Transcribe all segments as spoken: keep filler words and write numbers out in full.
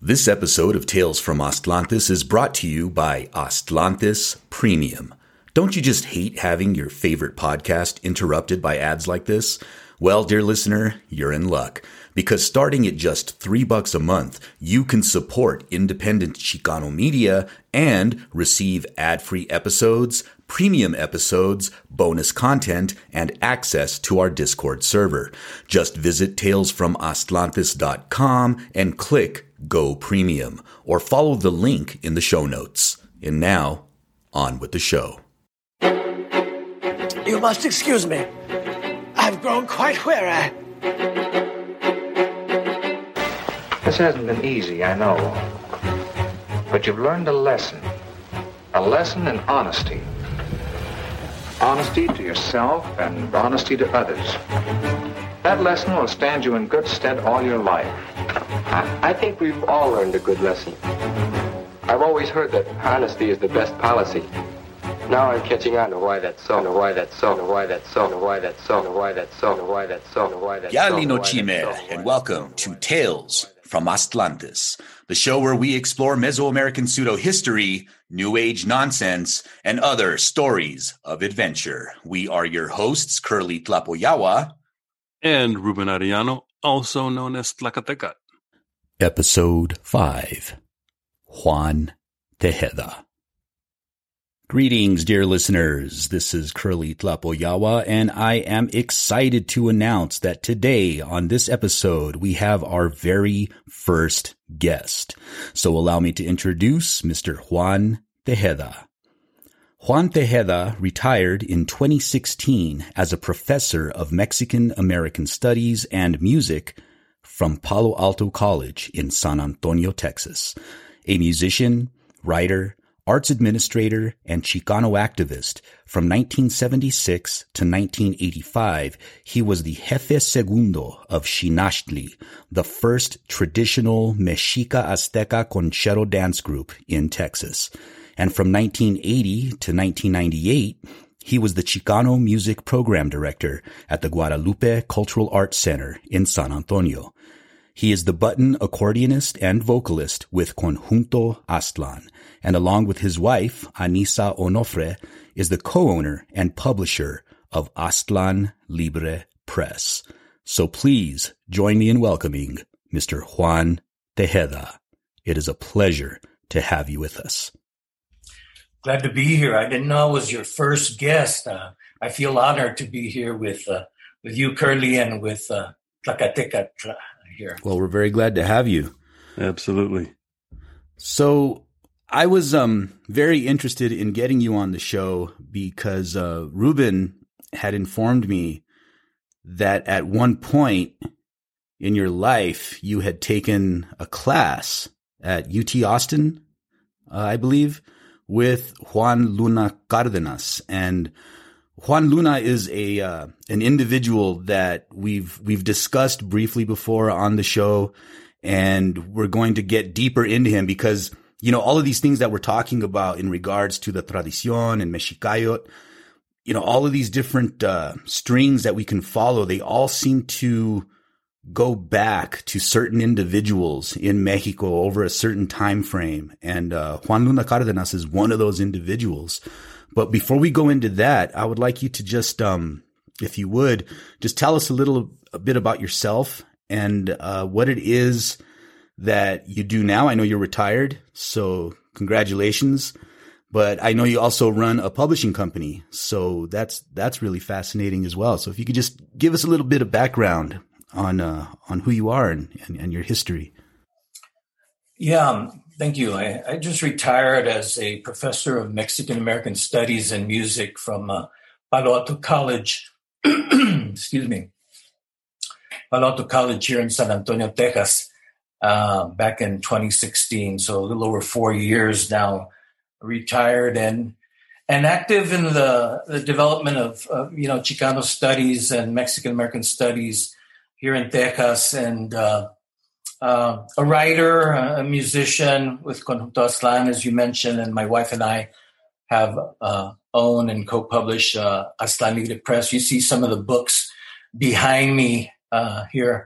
This episode of Tales from Astlantis is brought to you by Astlantis Premium. Don't you just hate having your favorite podcast interrupted by ads like this? Well, dear listener, you're in luck. Because starting at just three bucks a month, you can support independent Chicano media and receive ad-free episodes, premium episodes, bonus content, and access to our Discord server. Just visit tales from astlantis dot com and click Go Premium, or follow the link in the show notes. And now, on with the show. You must excuse me. I've grown quite weary. This hasn't been easy, I know. But you've learned a lesson. A lesson in honesty. Honesty to yourself and honesty to others. That lesson will stand you in good stead all your life. I, I think we've all learned a good lesson. I've always heard that honesty is the best policy. Now I'm catching on to why that's so, and why that's so, and why that's so, and why that's so, and why that's so, and why that's so, and why that's so. Yali no Chimera, and welcome to Tales from Astlantis, the show where we explore Mesoamerican pseudo-history, New Age nonsense, and other stories of adventure. We are your hosts, Curly Tlapoyawa and Ruben Arellano, also known as Tlacatecat. Episode five, Juan Tejeda. Greetings, dear listeners. This is Curly Tlapoyawa, and I am excited to announce that today on this episode, we have our very first guest. So allow me to introduce Mister Juan Tejeda. Juan Tejeda retired in twenty sixteen as a professor of Mexican American Studies and Music from Palo Alto College in San Antonio, Texas. A musician, writer, arts administrator, and Chicano activist, from nineteen seventy-six to nineteen eighty-five, he was the Jefe Segundo of Xinachtli, the first traditional Mexica Azteca conchero dance group in Texas. And from nineteen eighty to nineteen ninety-eight, he was the Chicano music program director at the Guadalupe Cultural Arts Center in San Antonio. He is the button accordionist and vocalist with Conjunto Aztlán, and along with his wife, Anissa Onofre, is the co-owner and publisher of Aztlán Libre Press. So please join me in welcoming Mister Juan Tejeda. It is a pleasure to have you with us. Glad to be here. I didn't know I was your first guest. Uh, I feel honored to be here with uh, with you, Curly, and with uh, Tlacatecat here. Well, we're very glad to have you. Absolutely. So I was um very interested in getting you on the show because uh, Ruben had informed me that at one point in your life you had taken a class at U T Austin, uh, I believe, with Juan Luna Cardenas. And Juan Luna is a uh, an individual that we've we've discussed briefly before on the show, and we're going to get deeper into him because, you know, all of these things that we're talking about in regards to the tradición and Mexicayot, you know, all of these different uh, strings that we can follow, they all seem to go back to certain individuals in Mexico over a certain time frame. And uh, Juan Luna Cardenas is one of those individuals. But before we go into that, I would like you to just, um, if you would, just tell us a little a bit about yourself and uh, what it is that you do now. I know you're retired, so congratulations. But I know you also run a publishing company, so that's that's really fascinating as well. So if you could just give us a little bit of background on uh, on who you are and, and, and your history. Yeah, um, thank you. I, I just retired as a professor of Mexican American Studies and Music from uh, Palo Alto College. Excuse me. Palo Alto College here in San Antonio, Texas, uh, back in twenty sixteen. So a little over four years now, retired and and active in the, the development of, uh, you know, Chicano studies and Mexican American studies here in Texas, and uh, uh, a writer, a musician with Conjunto Aztlán, as you mentioned, and my wife and I have uh, owned and co-published uh, Aztlán Libre Press. You see some of the books behind me uh, here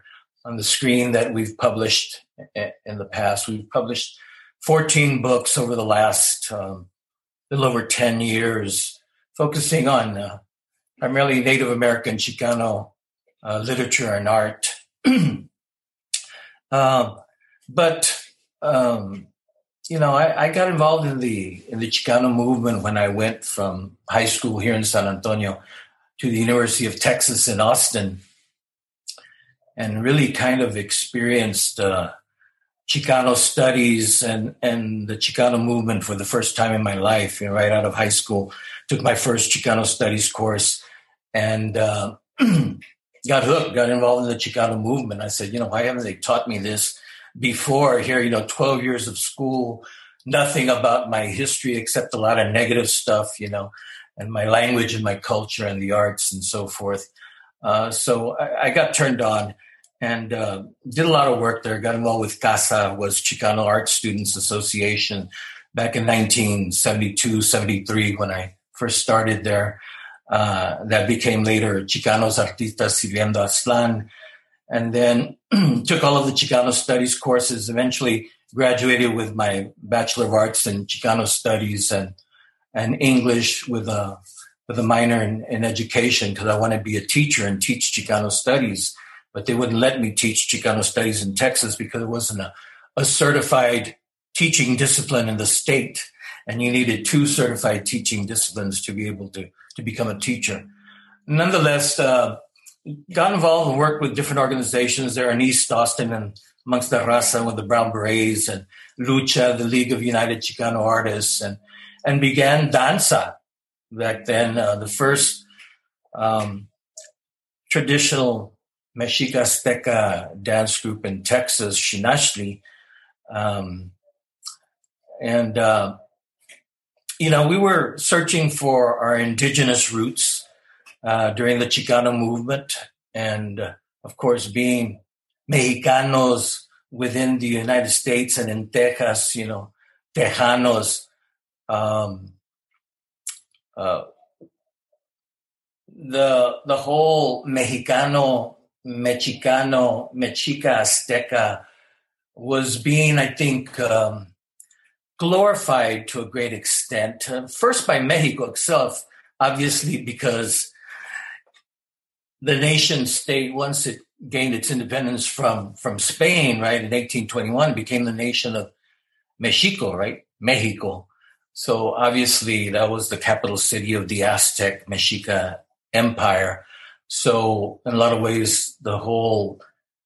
on the screen that we've published in the past. We've published fourteen books over the last um, little over ten years, focusing on uh, primarily Native American Chicano uh, literature and art. uh, but um, you know, I, I got involved in the in the Chicano movement when I went from high school here in San Antonio to the University of Texas in Austin, and really kind of experienced uh, Chicano studies and, and the Chicano movement for the first time in my life. You know, right out of high school, took my first Chicano studies course and uh, got hooked, got involved in the Chicano movement. I said, you know, why haven't they taught me this before? Here, you know, twelve years of school, nothing about my history except a lot of negative stuff, you know, and my language and my culture and the arts and so forth. Uh, so I, I got turned on and uh, did a lot of work there. Got involved with CASA, was Chicano Art Students Association back in nineteen seventy-two, seventy-three when I first started there. Uh, that became later Chicanos Artistas Sirviendo Aztlán. And then took all of the Chicano Studies courses, eventually graduated with my Bachelor of Arts in Chicano Studies and and English with a with a minor in, in education because I wanted to be a teacher and teach Chicano Studies. But they wouldn't let me teach Chicano Studies in Texas because it wasn't a, a certified teaching discipline in the state. And you needed two certified teaching disciplines to be able to, to become a teacher. Nonetheless, uh, got involved and worked with different organizations there in East Austin and amongst the Raza with the Brown Berets and Lucha, the League of United Chicano Artists, and, and began Danza back then, uh, the first um, traditional Mexica Azteca dance group in Texas, Xinachtli. Um, and, uh, you know, we were searching for our indigenous roots uh, during the Chicano movement. And, uh, of course, being Mexicanos within the United States and in Texas, you know, Tejanos, um, uh, the the whole Mexicano, Mexicano, Mexica Azteca was being, I think, um, glorified to a great extent. Uh, first by Mexico itself, obviously, because the nation state, once it gained its independence from, from Spain, right, in eighteen twenty-one, became the nation of Mexico, right, Mexico. So obviously that was the capital city of the Aztec Mexica Empire. So in a lot of ways, the whole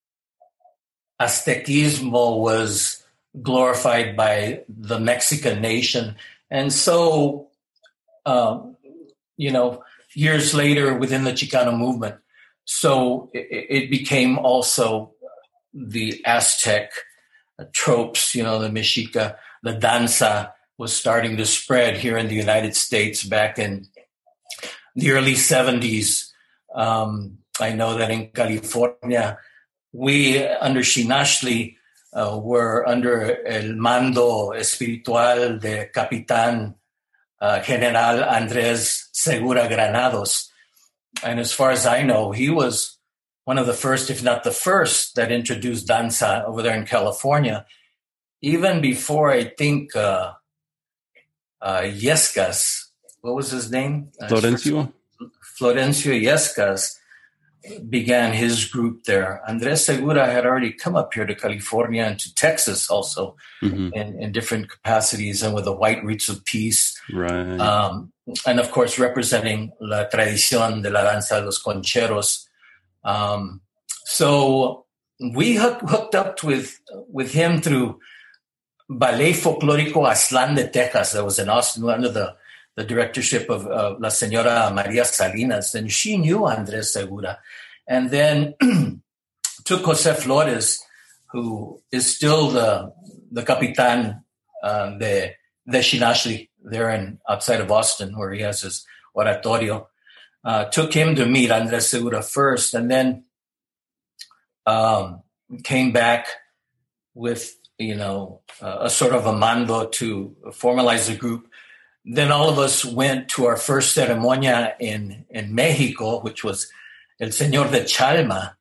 Aztecismo was glorified by the Mexican nation. And so, um, you know, years later within the Chicano movement, so it, it became also the Aztec tropes, you know, the Mexica, the danza was starting to spread here in the United States back in the early seventies. Um, I know that in California, we under Xinachtli uh, were under el mando espiritual de Capitán uh, General Andrés Segura Granados. And as far as I know, he was one of the first, if not the first, that introduced danza over there in California. Even before, I think, uh, uh, Yescas, what was his name? Florencio? Florencio Yescas began his group there. Andrés Segura had already come up here to California and to Texas also mm-hmm. in, in different capacities and with the White Roots of Peace. Right. Um, and of course, representing la tradición de la danza de los concheros. Um, so we hook, hooked up with, with him through Ballet Folclórico Aztlán de Texas that was in Austin under the the directorship of uh, La Señora Maria Salinas, and she knew Andrés Segura. And then took José Flores, who is still the the Capitán uh, de, de Xinachtli there in outside of Austin, where he has his oratorio. Uh, took him to meet Andrés Segura first, and then um, came back with, you know, uh, a sort of a mando to formalize the group. Then all of us went to our first ceremonia in, in Mexico, which was El Señor de Chalma,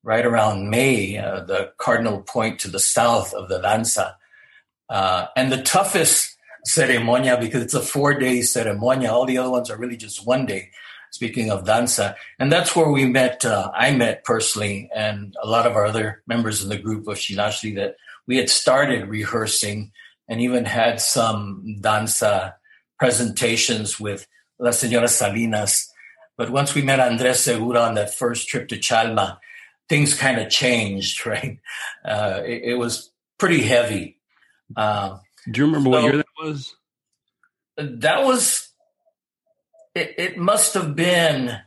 right around May, uh, the cardinal point to the south of the danza. Uh, and the toughest ceremonia, because it's a four-day ceremonia. All the other ones are really just one day, speaking of danza. And that's where we met, uh, I met personally, and a lot of our other members in the group of Xinashli, that we had started rehearsing and even had some danza presentations with La Señora Salinas. But once we met Andres Segura on that first trip to Chalma, things kind of changed, right? Uh, it, it was pretty heavy. Um, Do you remember so what year that was? That was, it, it must have been,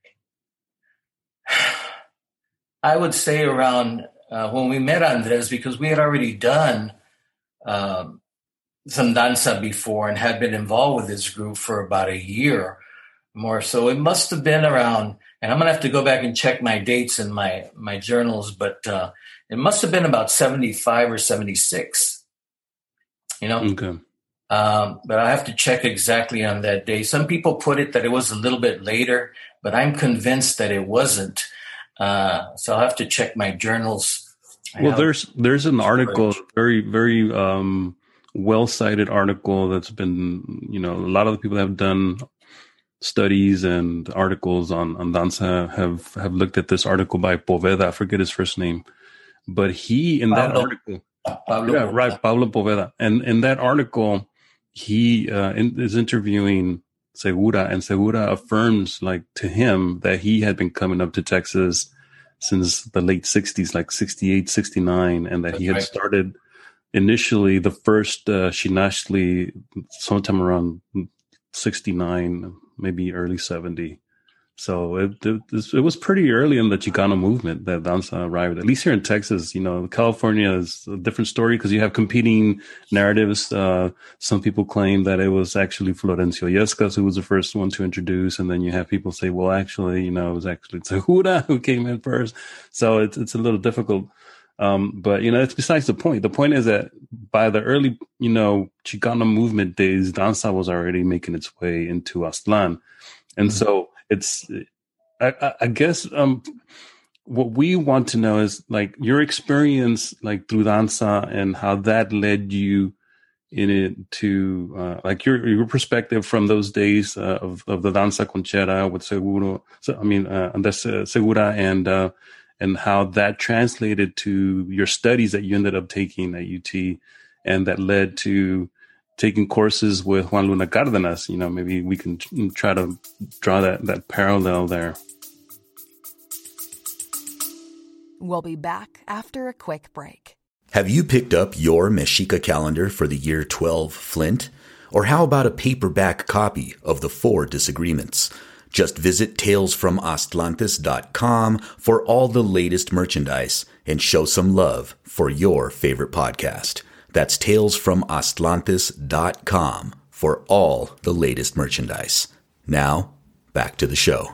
I would say around uh, when we met Andres, because we had already done um, some danza before and had been involved with this group for about a year more. So it must have been around, and I'm going to have to go back and check my dates in my, my journals, but uh, it must have been about seventy-five or seventy-six, you know? Okay. Um, but I have to check exactly on that day. Some people put it that it was a little bit later, but I'm convinced that it wasn't. Uh, so I'll have to check my journals. Well, there's there's an article, very, very um, well-cited article that's been, you know, a lot of the people that have done studies and articles on, on danza have, have looked at this article by Poveda. I forget his first name. But he, in that Pablo, article, Pablo yeah, Poveda. right, Pablo Poveda. And in that article, he uh, in, is interviewing Segura, and Segura affirms, like, to him that he had been coming up to Texas since the late sixties, like sixty-eight, sixty-nine, and that That's he had right. started initially the first uh, Xinashli sometime around sixty-nine, maybe early seventy. So it, it it was pretty early in the Chicano movement that danza arrived. At least here in Texas, you know, California is a different story because you have competing narratives. Uh, some people claim that it was actually Florencio Yescas who was the first one to introduce, and then you have people say, well, actually, you know, it was actually Segura who came in first. So it's it's a little difficult. Um, but, you know, it's besides the point. The point is that by the early, you know, Chicano movement days, danza was already making its way into Aztlán. And mm-hmm. so it's, I, I guess, um, what we want to know is, like, your experience, like, through danza and how that led you in it to, uh, like, your your perspective from those days uh, of, of the danza conchera with Seguro, so, I mean, uh, Andres uh, Segura, and, uh, and how that translated to your studies that you ended up taking at U T, and that led to taking courses with Juan Luna Cárdenas. You know, maybe we can try to draw that, that parallel there. We'll be back after a quick break. Have you picked up your Mexica calendar for the year twelve Flint? Or how about a paperback copy of The Four Disagreements? Just visit tales from astlantis dot com for all the latest merchandise and show some love for your favorite podcast. That's tales from astlantis dot com for all the latest merchandise. Now, back to the show.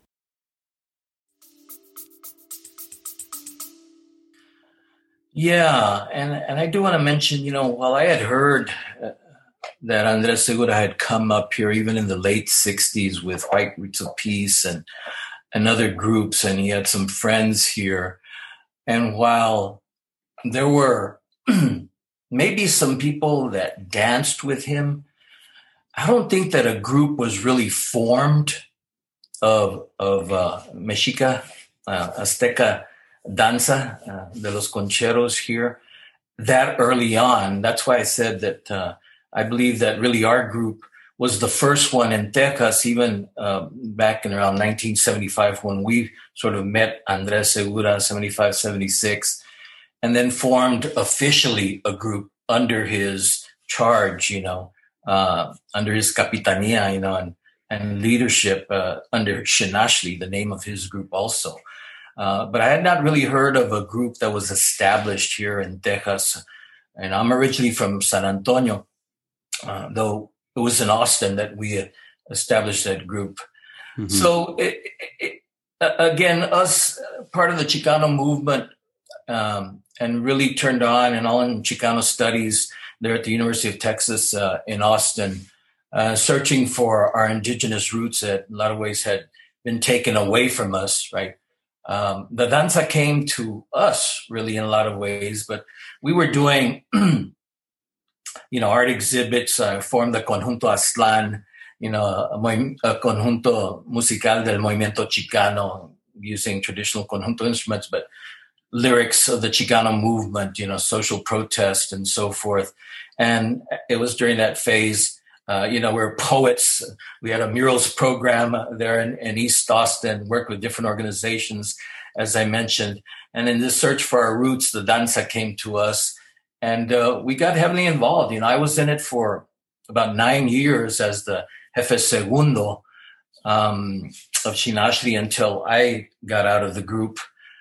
Yeah, and, and I do want to mention, you know, while I had heard uh, that Andres Segura had come up here even in the late sixties with White Roots of Peace and, and other groups, and he had some friends here. And while there were maybe some people that danced with him, I don't think that a group was really formed of, of uh, Mexica, uh, Azteca danza, uh, de los concheros here that early on. That's why I said that uh, I believe that really our group was the first one in Texas, even uh, back in around nineteen seventy-five when we sort of met Andres Segura, seventy-five, seventy-six, and then formed officially a group under his charge, you know, uh, under his capitanía, you know, and, and leadership uh, under Xinashli, the name of his group also. Uh, but I had not really heard of a group that was established here in Texas. And I'm originally from San Antonio, uh, though it was in Austin that we established that group. Mm-hmm. So, it, it, it, again, us, part of the Chicano movement, um, and really turned on and all in Chicano studies there at the University of Texas uh, in Austin, uh, searching for our indigenous roots that in a lot of ways had been taken away from us, right? Um, the danza came to us really in a lot of ways, but we were doing, you know, art exhibits, uh, formed the Conjunto Aztlán, you know, a, a conjunto musical del movimiento chicano using traditional conjunto instruments, but lyrics of the Chicano movement, you know, social protest and so forth. And it was during that phase, uh, you know, we were poets. We had a murals program there in, in East Austin, worked with different organizations, as I mentioned. And in this search for our roots, the danza came to us, and uh, we got heavily involved. You know, I was in it for about nine years as the jefe segundo um, of Xinashli until I got out of the group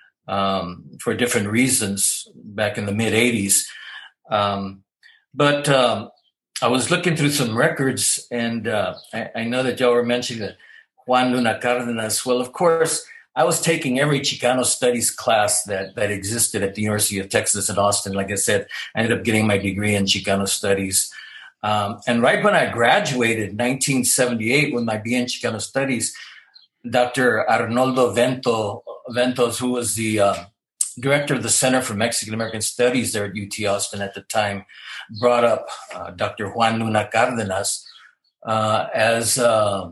um, for different reasons back in the mid eighties. Um, but um, I was looking through some records, and uh, I, I know that y'all were mentioning that Juan Luna Cardenas. Well, of course, I was taking every Chicano studies class that, that existed at the University of Texas at Austin. Like I said, I ended up getting my degree in Chicano studies. Um, and right when I graduated, nineteen seventy-eight, with my B A in Chicano studies, Doctor Arnoldo Vento, Ventos, who was the uh, director of the Center for Mexican American Studies there at U T Austin at the time, brought up uh, Doctor Juan Luna Cardenas uh, as uh,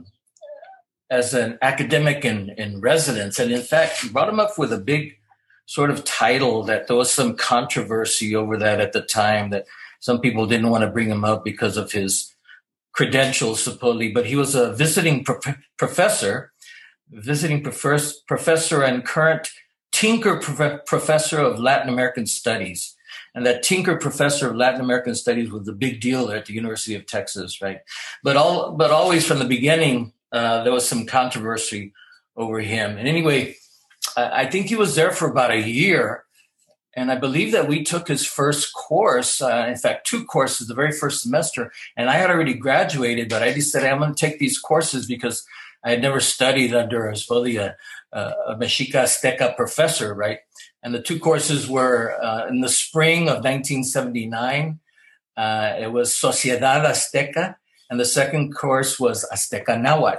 as an academic in, in residence. And in fact, he brought him up with a big sort of title that there was some controversy over that at the time, that some people didn't want to bring him up because of his credentials, supposedly. But he was a visiting pro- professor, visiting professor, professor and current Tinker prof- Professor of Latin American Studies. And that Tinker Professor of Latin American Studies was a big deal at the University of Texas, right? But all, but always from the beginning, uh, there was some controversy over him. And anyway, I, I think he was there for about a year. And I believe that we took his first course, uh, in fact, two courses the very first semester. And I had already graduated, but I decided I'm going to take these courses because I had never studied under a, supposedly a, a Mexica Azteca professor, right? And the two courses were uh, in the spring of nineteen seventy-nine. Uh, it was Sociedad Azteca, and the second course was Azteca Nahuatl.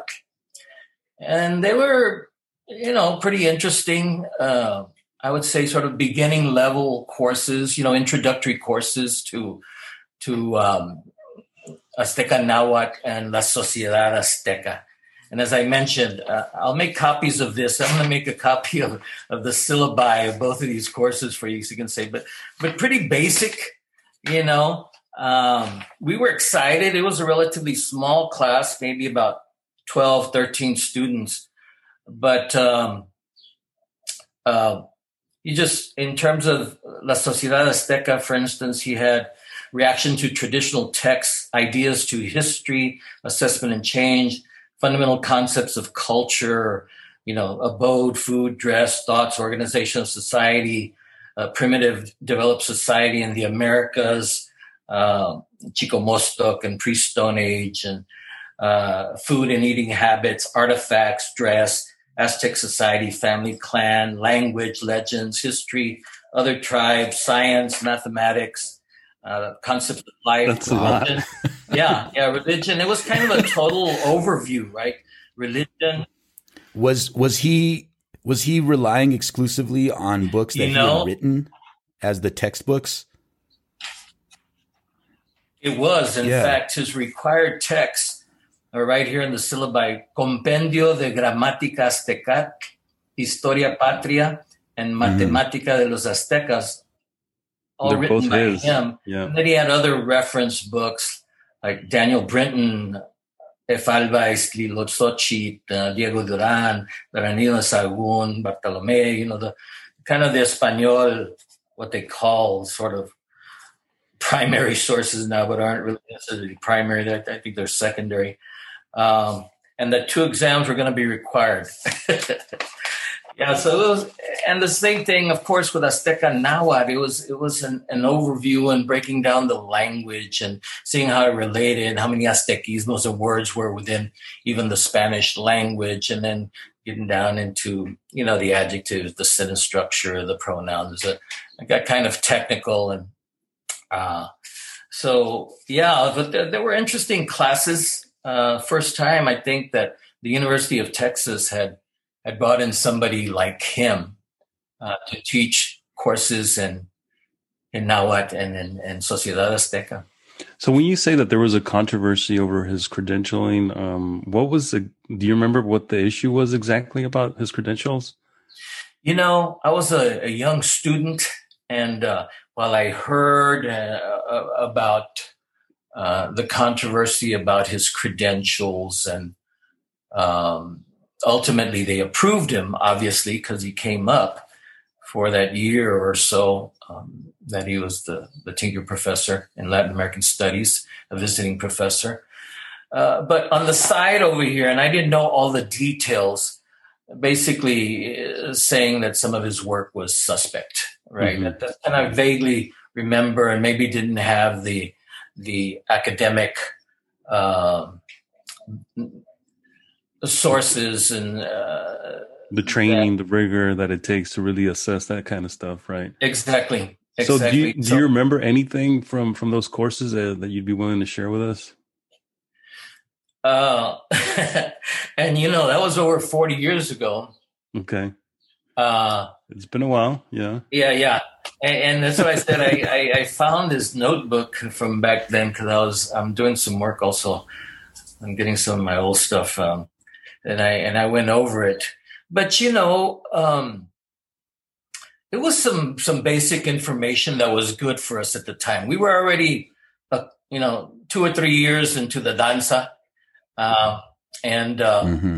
And they were, you know, pretty interesting. Uh, I would say sort of beginning level courses, you know, introductory courses to to um, Azteca Nahuatl and La Sociedad Azteca. And as I mentioned, uh, I'll make copies of this. I'm going to make a copy of, of the syllabi of both of these courses for you, so you can say, but but pretty basic, you know. Um, we were excited. It was a relatively small class, maybe about twelve, thirteen students. But um, uh, you just, in terms of La Sociedad Azteca, for instance, you had reaction to traditional texts, ideas to history, assessment and change, fundamental concepts of culture, you know, abode, food, dress, thoughts, organization of society, uh, primitive developed society in the Americas, uh, Chico Mostoc and pre-Stone Age, and uh, food and eating habits, artifacts, dress, Aztec society, family, clan, language, legends, history, other tribes, science, mathematics, uh, concepts of life. That's a lot. yeah, yeah, religion. It was kind of a total overview, right? Religion. Was was he was he relying exclusively on books that you know, he had written as the textbooks? It was, in yeah. fact, his required texts are right here in the syllabi: Compendio de Gramática Azteca, Historia Patria, and Matemática mm-hmm. de los Aztecas. All They're written both by his. him. Yeah. And then he had other reference books like Daniel Brinton, Efalba Estlilotzochit, uh, Diego Duran, Danilo Sahagún, Bartolomé, you know, the kind of the Espanol, what they call sort of primary sources now, but aren't really necessarily primary. I think they're secondary. Um, and the two exams were going to be required. Yeah, so it was, and the same thing, of course, with Azteca Nahuatl. It was it was an, an overview and breaking down the language and seeing how it related, how many Aztequismos and words were within even the Spanish language, and then getting down into, you know, the adjectives, the sentence structure, the pronouns. It got kind of technical, and uh, so yeah, but there, there were interesting classes. Uh, first time, I think that the University of Texas had. had brought in somebody like him, uh, to teach courses in in Nahuatl and in and Sociedad Azteca. So when you say that there was a controversy over his credentialing, um, what was the, do you remember what the issue was exactly about his credentials? You know, I was a, a young student, and uh, while I heard uh, about uh, the controversy about his credentials, and um, ultimately they approved him, obviously, because he came up for that year or so um, that he was the, the Tinker professor in Latin American Studies, a visiting professor. Uh, but on the side over here, and I didn't know all the details, basically uh, saying that some of his work was suspect, right? Mm-hmm. That, and I vaguely remember, and maybe didn't have the the academic uh, sources and uh, the training, that, the rigor that it takes to really assess that kind of stuff, right? Exactly. So exactly. do you, do so, you remember anything from, from those courses uh, that you'd be willing to share with us? Uh, and you know, that was over forty years ago. Okay. Uh, it's been a while. Yeah. Yeah. Yeah. And, and that's why I said, I, I, I found this notebook from back then, cause I was, I'm doing some work also. I'm getting some of my old stuff. Um, and I, and I went over it, but you know, um, it was some, some basic information that was good for us at the time. We were already, uh, you know, two or three years into the danza. Uh, and, uh, mm-hmm.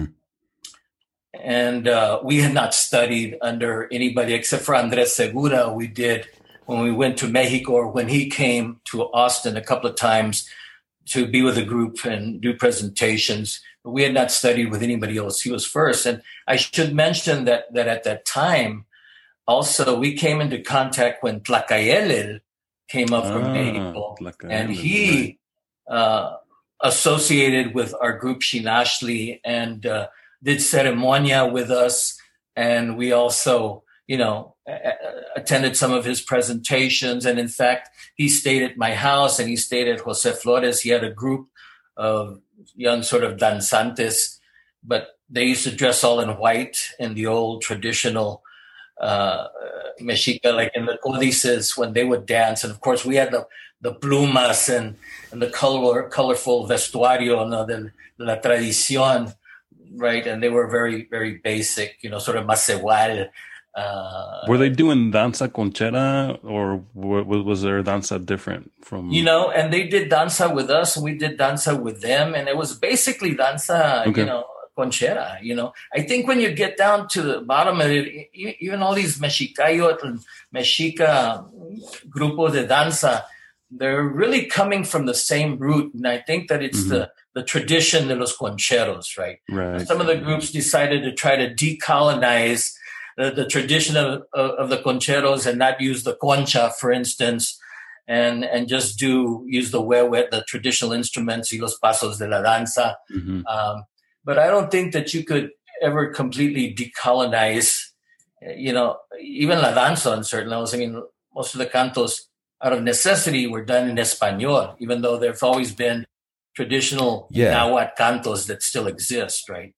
and, uh, we had not studied under anybody except for Andres Segura. We did when we went to Mexico, or when he came to Austin a couple of times to be with a group and do presentations. But we had not studied with anybody else. He was first. And I should mention that, that at that time, also we came into contact when Tlacayelel came up from ah, Mexico, and he, uh, associated with our group Xinashli and uh, did ceremonia with us. And we also, you know, a- attended some of his presentations. And in fact, he stayed at my house and he stayed at Jose Flores. He had a group of young sort of danzantes, but they used to dress all in white in the old traditional uh, Mexica, like in the codices when they would dance. And of course, we had the the plumas and, and the color, colorful vestuario, no, de, de la tradición, right? And they were very, very basic, you know, sort of macehual. Uh, were they doing danza conchera, or w- was their danza different from? You know, and they did danza with us, and we did danza with them, and it was basically danza, okay. you know, conchera, you know. I think when you get down to the bottom of it, even all these Mexicayot and Mexica grupo de danza, they're really coming from the same root. And I think that it's mm-hmm. the, the tradition de los concheros, right? Right. Some of the groups decided to try to decolonize the, the tradition of, of, of the concheros and not use the concha, for instance, and, and just do use the huehue, the traditional instruments, y los pasos de la danza. Mm-hmm. Um, but I don't think that you could ever completely decolonize, you know, even la danza on certain levels. I mean, most of the cantos, out of necessity, were done in Espanol, even though there's always been traditional yeah. Nahuatl cantos that still exist, right?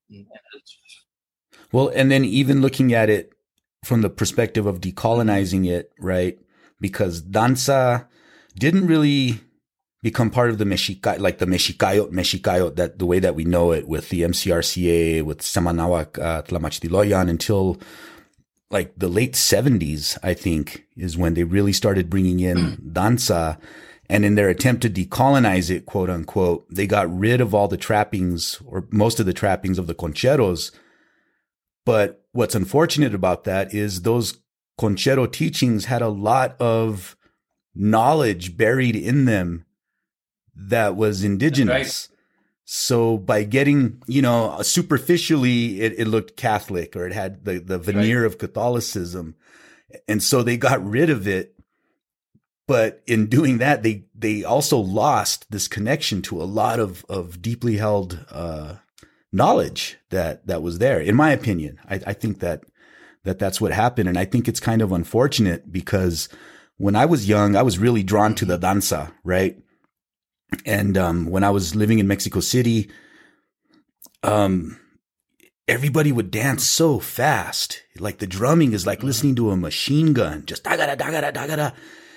Well, and then even looking at it from the perspective of decolonizing it, right? Because danza didn't really become part of the Mexica, like the Mexicayot, Mexicayot, that the way that we know it with the M C R C A, with Samanahuac, uh, Tlamachtiloyan, until like the late seventies, I think, is when they really started bringing in danza. And in their attempt to decolonize it, quote unquote, they got rid of all the trappings, or most of the trappings of the concheros. But what's unfortunate about that is those conchero teachings had a lot of knowledge buried in them that was indigenous. Right. So by getting, you know, superficially, it, it looked Catholic, or it had the, the veneer right. of Catholicism. And so they got rid of it. But in doing that, they, they also lost this connection to a lot of, of deeply held, uh, knowledge that, that was there. In my opinion, I, I think that, that that's what happened. And I think it's kind of unfortunate, because when I was young, I was really drawn to the danza, right? And, um, when I was living in Mexico City, um, everybody would dance so fast. Like the drumming is like listening to a machine gun, just da-ga-da, da-ga-da, da-ga-da.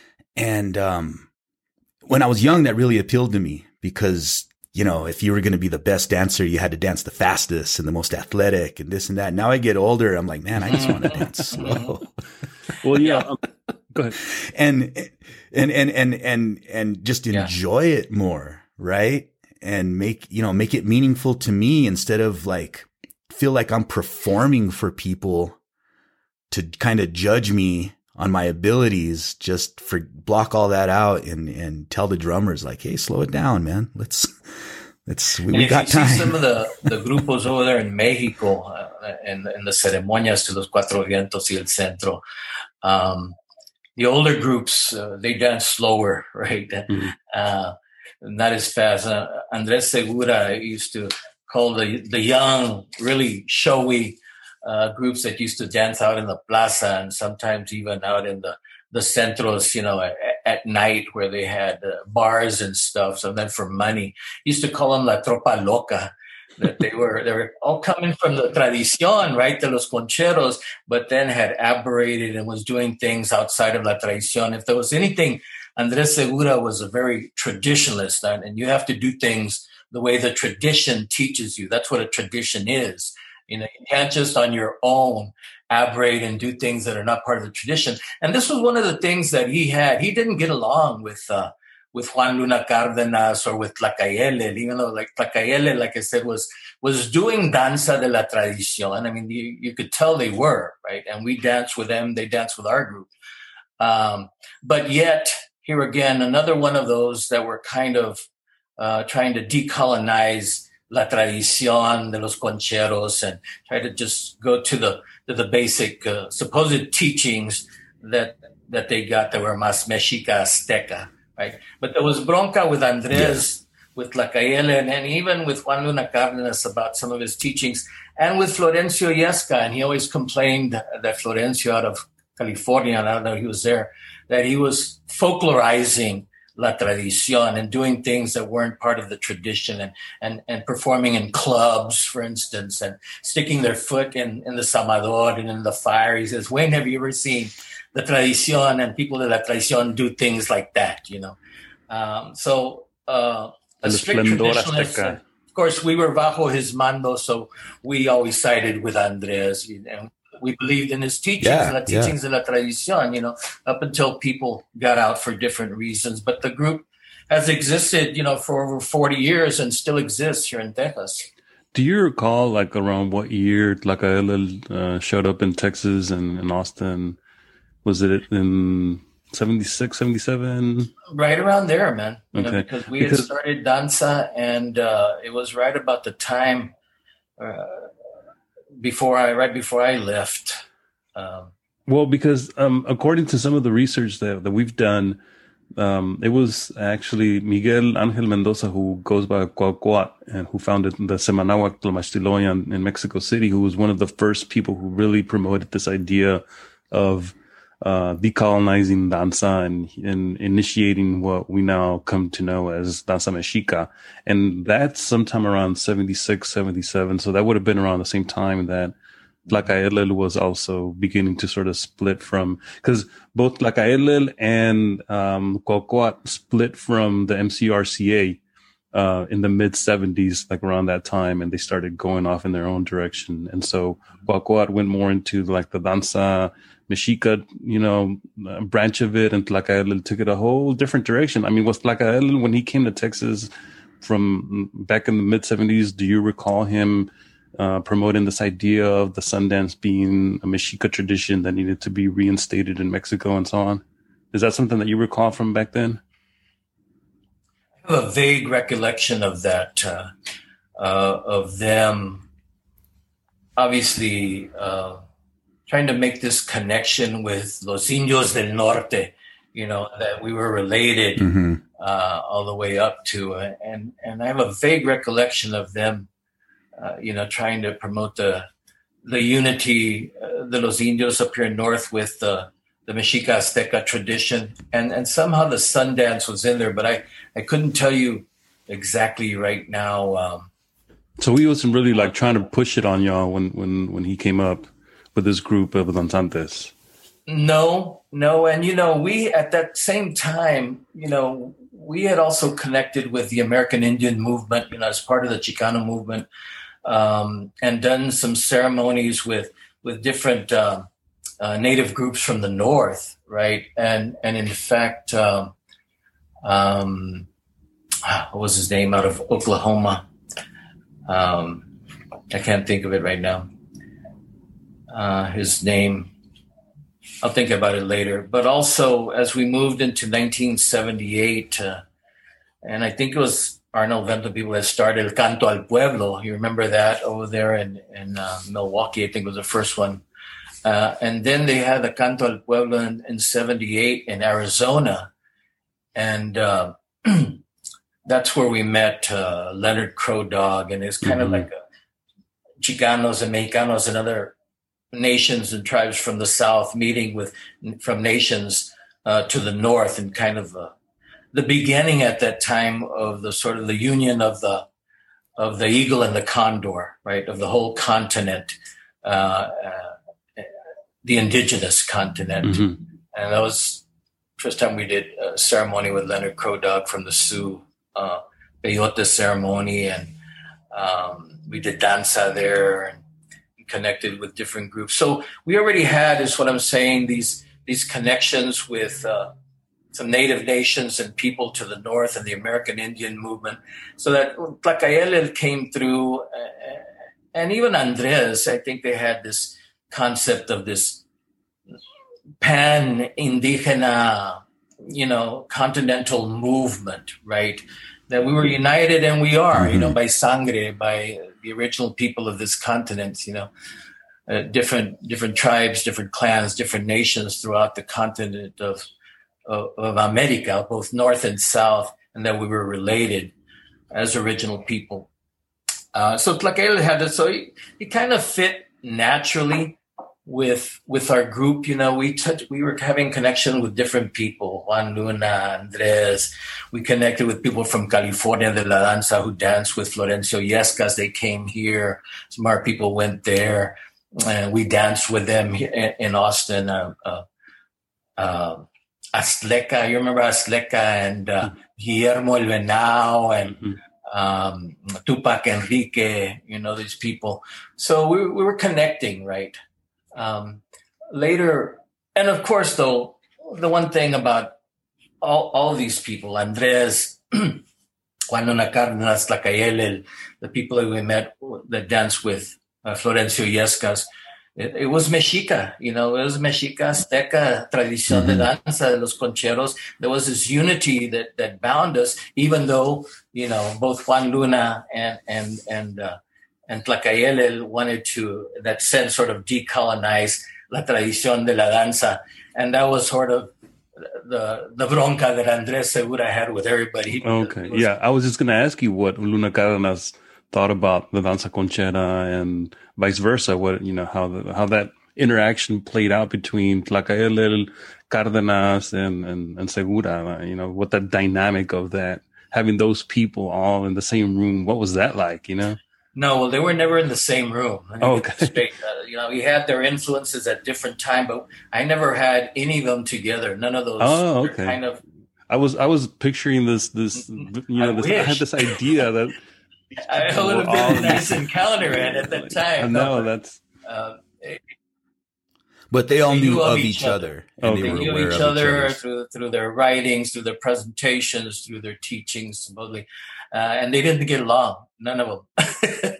And um, when I was young, that really appealed to me because, you know, if you were going to be the best dancer, you had to dance the fastest and the most athletic and this and that. Now I get older. I'm like, man, I just want to dance slow. Well, yeah. Um, go ahead. And, and, and, and, and, and just enjoy yeah. it more. Right. And make, you know, make it meaningful to me instead of like, feel like I'm performing for people to kind of judge me on my abilities. Just for block all that out and, and tell the drummers like, hey, slow it down, man. Let's, let's, we, we got time. See some of the, the grupos over there in Mexico, uh, in, in the ceremonias to los Cuatro Vientos y el Centro, um, the older groups, uh, they dance slower, right? Mm-hmm. Uh, not as fast. Uh, Andres Segura used to call the the young, really showy uh, groups that used to dance out in the plaza and sometimes even out in the, the centros, you know, at, at night where they had uh, bars and stuff. So then for money, used to call them La Tropa Loca. That they were they were all coming from the tradición, right, de los concheros, but then had aberrated and was doing things outside of la tradición. If there was anything, Andres Segura was a very traditionalist, and you have to do things the way the tradition teaches you. That's what a tradition is. You know, you can't just on your own aberrate and do things that are not part of the tradition. And this was one of the things that he had. He didn't get along with uh, with Juan Luna Cárdenas or with Tlacayele, even though like Tlacayele, like I said, was was doing danza de la tradición. I mean, you, you could tell they were, right? And we danced with them. They danced with our group. Um, but yet, here again, another one of those that were kind of uh, trying to decolonize la tradición de los concheros and try to just go to the to the basic uh, supposed teachings that that they got that were más Mexica Azteca, right? But there was bronca with Andres, yes. with Tlacayele, and, and even with Juan Luna Cárdenas about some of his teachings, and with Florencio Yesca, and he always complained that Florencio out of California, and I don't know, he was there, that he was folklorizing la tradición and doing things that weren't part of the tradition and, and, and performing in clubs, for instance, and sticking their foot in, in the samador and in the fire. He says, Wayne, have you ever seen the tradición and people de la tradición do things like that, you know? Um, so uh, a strict traditionalist, uh, of course, we were bajo his mando, so we always sided with Andres, you know. We believed in his teachings, yeah, the teachings yeah. de la tradición, you know, up until people got out for different reasons. But the group has existed, you know, for over forty years and still exists here in Texas. Do you recall, like, around what year Tlacayele uh, showed up in Texas and in Austin? Was it in seventy-six, seventy-seven? Right around there, man. You okay. know, because we because... had started danza, and uh, it was right about the time... Uh, Before I, right before I left. Um, well, because um, according to some of the research that, that we've done, um, it was actually Miguel Ángel Mendoza, who goes by Cuauhcuat, and who founded the Semanahuac Tlamachtiloyan in Mexico City, who was one of the first people who really promoted this idea of uh, decolonizing danza and, and initiating what we now come to know as danza mexica. And that's sometime around seventy-six, seventy-seven. So that would have been around the same time that Tlacayele was also beginning to sort of split from, because both Tlacayele and um, Cuauhcuat split from the M C R C A uh, in the mid seventies, like around that time, and they started going off in their own direction. And so Cuauhcuat went more into like the danza mexica, you know, uh, branch of it, and Tlacayele took it a whole different direction. I mean, was Tlacayele, when he came to Texas from back in the mid seventies, do you recall him uh, promoting this idea of the Sundance being a mexica tradition that needed to be reinstated in Mexico and so on? Is that something that you recall from back then? I have a vague recollection of that, uh, uh, of them obviously uh, trying to make this connection with Los Indios del Norte, you know, that we were related mm-hmm. uh, all the way up to. Uh, and, and I have a vague recollection of them, uh, you know, trying to promote the the unity, uh, the Los Indios up here north with the, the Mexica Azteca tradition. And, and somehow the Sundance was in there, but I, I couldn't tell you exactly right now. Um, So he wasn't really like trying to push it on y'all when, when, when he came up with this group of danzantes. No, no. And, you know, we at that same time, you know, we had also connected with the American Indian movement, you know, as part of the Chicano movement, um, and done some ceremonies with, with different uh, uh, native groups from the North, right? And, and in fact, um, um, what was his name, out of Oklahoma? Um, I can't think of it right now. Uh, his name, I'll think about it later. But also, as we moved into nineteen seventy-eight, uh, and I think it was Arnold Vento people that started El Canto al Pueblo. You remember that over there in, in uh, Milwaukee, I think was the first one. Uh, and then they had the Canto al Pueblo in, in seventy-eight in Arizona. And uh, that's where we met uh, Leonard Crow Dog. And it's kind mm-hmm. of like a Chicanos and Mexicanos and other nations and tribes from the South meeting with from nations uh, to the North, and kind of uh, the beginning at that time of the sort of the union of the of the eagle and the condor, right, of the whole continent, uh, uh, the indigenous continent. Mm-hmm. And that was the first time we did a ceremony with Leonard Crow Dog from the Sioux, uh, peyote ceremony, and um, we did danza there and connected with different groups. So we already had, is what I'm saying, these these connections with uh, some native nations and people to the north and the American Indian movement. So that Tlacaelel came through, uh, and even Andres, I think they had this concept of this pan-indigena, you know, continental movement, right? That we were united, and we are, mm-hmm. you know, by sangre, by the original people of this continent, you know, uh, different different tribes, different clans, different nations throughout the continent of, of of America, both north and south, and that we were related as original people. Uh, so Tlacaelel had it, so he, he kind of fit naturally with with our group. You know, we touch, we were having connection with different people, Juan Luna, Andres. We connected with people from California de la Danza who danced with Florencio Yescas. They came here. Some of our people went there, and we danced with them in Austin. Uh, uh, uh, Azteca, you remember Azteca and uh, Guillermo El Venao and mm-hmm. um, Tupac Enrique, you know, these people. So we, we were connecting, right? Um, later, and of course, though, the one thing about all, all these people, Andres, Juan Luna Cárdenas, Tlacaelel, the people that we met that danced with uh, Florencio Yescas, it, it was Mexica, you know, it was Mexica, Azteca, tradición mm-hmm. de danza de los concheros. There was this unity that, that bound us, even though, you know, both Juan Luna and, and, and, uh, and Tlacaelel wanted to, in that sense, sort of decolonize la tradición de la danza. And that was sort of the the bronca that Andres Segura had with everybody. Okay, was, yeah. I was just going to ask you what Luna Cárdenas thought about the danza conchera and vice versa. What, you know, how the, how that interaction played out between Tlacaelel, Cárdenas, and, and, and Segura. You know, what that dynamic of that, having those people all in the same room, what was that like, you know? No, well, they were never in the same room. Oh, okay. Uh, you know, we had their influences at different times, but I never had any of them together. None of those. Oh, okay. Kind of. I was I was picturing this this you know I, this, I had this idea that I would have been a nice encounter at at that time. No, no that's. Uh, But they all they knew, knew of each other. other. And okay. They, they knew each other through through their writings, through their presentations, through their teachings, supposedly. Uh, and they didn't get along. None of them.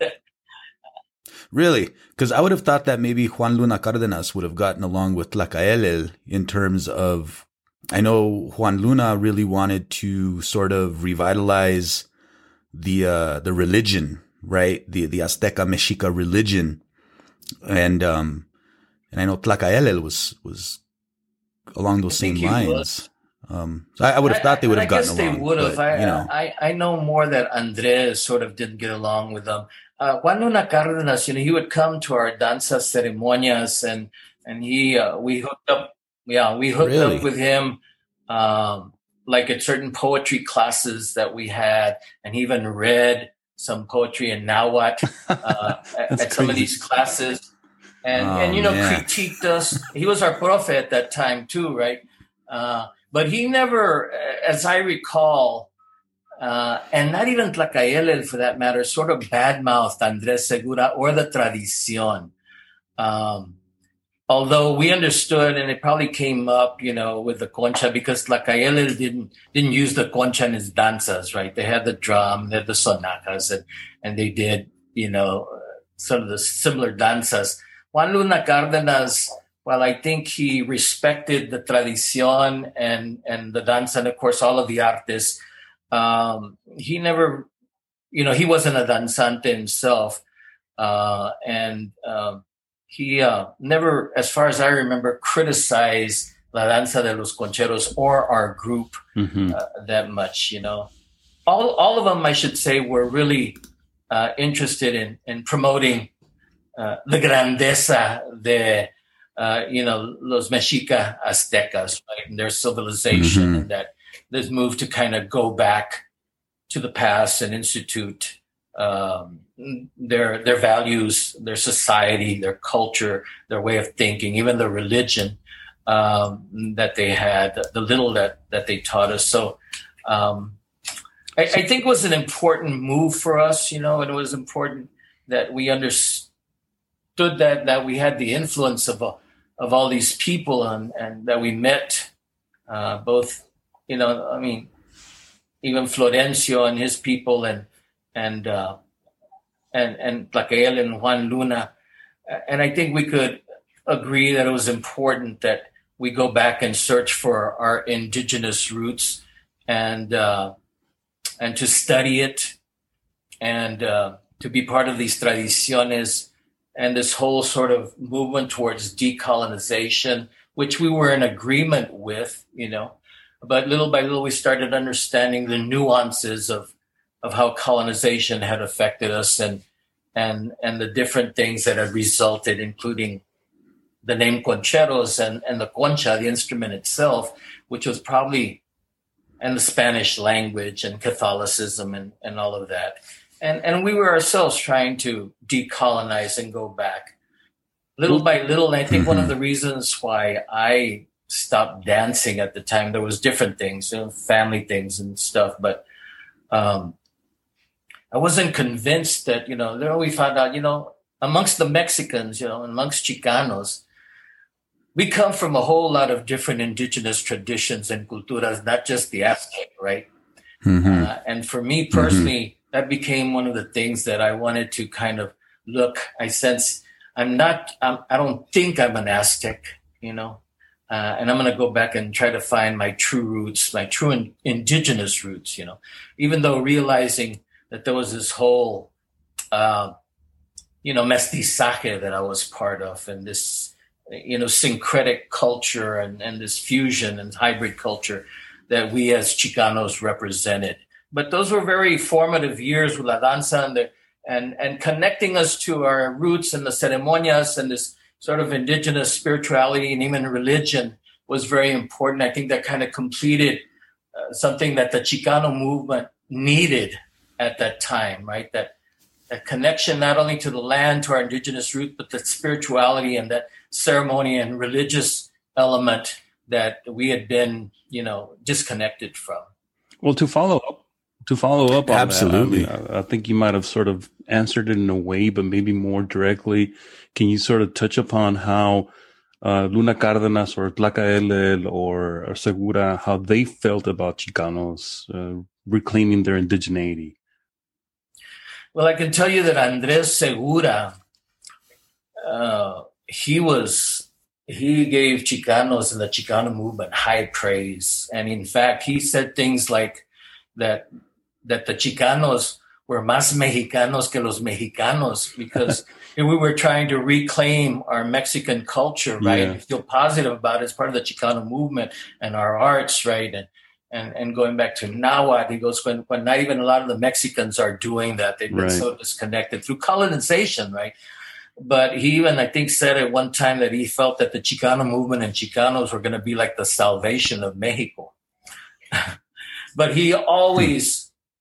Really? Because I would have thought that maybe Juan Luna Cárdenas would have gotten along with Tlacaelel in terms of, I know Juan Luna really wanted to sort of revitalize the uh, the religion, right? The the Azteca Mexica religion. And um and I know Tlacaelel was was along those same lines. Um, so I, I would have thought they would have gotten along. I guess they would have. I, you know. I, I know more that Andres sort of didn't get along with them. Uh, Juan Luna Cárdenas, you know, he would come to our danza ceremonias, and and he uh, we hooked up. Yeah, we hooked really? up with him, um, like at certain poetry classes that we had, and he even read some poetry in Nahuatl uh, at, at some of these classes, and oh, and you know man. critiqued us. He was our profe at that time too, right? Uh, but he never, as I recall, uh, and not even Tlacaelel for that matter, sort of badmouthed Andres Segura or the Tradición. Um, although we understood, and it probably came up, you know, with the concha, because Tlacaelel didn't didn't use the concha in his danzas, right? They had the drum, they had the sonajas, and, and they did, you know, some of the similar danzas. Juan Luna Cárdenas, well, I think he respected the tradición and, and the danza, and of course, all of the artes. Um, he never, you know, he wasn't a danzante himself. Uh, and um, he uh, never, as far as I remember, criticized La Danza de los Concheros or our group mm-hmm. uh, that much, you know. All, all of them, I should say, were really uh, interested in, in promoting uh, the grandeza de, uh, you know, los Mexica Aztecas, right, and their civilization, mm-hmm. and that this move to kind of go back to the past and institute um, their their values, their society, their culture, their way of thinking, even the religion um, that they had, the little that, that they taught us. So um, I, I think it was an important move for us, you know, and it was important that we understood that that we had the influence of uh, of all these people, and, and that we met uh, both, you know, I mean, even Florencio and his people, and and uh, and and Tlacaelel and Juan Luna, and I think we could agree that it was important that we go back and search for our indigenous roots, and uh, and to study it, and uh, to be part of these tradiciones and this whole sort of movement towards decolonization, which we were in agreement with, you know. But little by little, we started understanding the nuances of, of how colonization had affected us, and and and the different things that had resulted, including the name concheros and, and the concha, the instrument itself, which was probably, and the Spanish language and Catholicism and, and all of that. And and we were ourselves trying to decolonize and go back little by little. And I think mm-hmm. one of the reasons why I stopped dancing at the time, there was different things, you know, family things and stuff, but um, I wasn't convinced that, you know, there we found out, you know, amongst the Mexicans, you know, amongst Chicanos, we come from a whole lot of different indigenous traditions and culturas, not just the Aztec, right? Mm-hmm. Uh, and for me personally, mm-hmm. that became one of the things that I wanted to kind of look. I sense I'm not, I'm, I don't think I'm an Aztec, you know, uh, and I'm going to go back and try to find my true roots, my true in, indigenous roots, you know, even though realizing that there was this whole, uh, you know, mestizaje that I was part of, and this, you know, syncretic culture and, and this fusion and hybrid culture that we as Chicanos represented. But those were very formative years with La Danza, and, the, and, and connecting us to our roots and the ceremonias and this sort of indigenous spirituality and even religion was very important. I think that kind of completed uh, something that the Chicano movement needed at that time, right? That, that connection not only to the land, to our indigenous roots, but the spirituality and that ceremony and religious element that we had been, you know, disconnected from. Well, to follow up, To follow up on Absolutely. that, I, mean, I think you might have sort of answered it in a way, but maybe more directly. Can you sort of touch upon how uh, Luna Cárdenas or Tlacaelel or, or Segura, how they felt about Chicanos uh, reclaiming their indigeneity? Well, I can tell you that Andres Segura, uh, he was, he gave Chicanos and the Chicano movement high praise. And in fact, he said things like that, that the Chicanos were más mexicanos que los mexicanos, because we were trying to reclaim our Mexican culture, right? Yeah. Feel positive about it as part of the Chicano movement and our arts, right? And and, and going back to Nahuatl, he goes, when, when not even a lot of the Mexicans are doing that, they've been right. so disconnected through colonization, right? But he even, I think, said at one time that he felt that the Chicano movement and Chicanos were going to be like the salvation of Mexico. But he always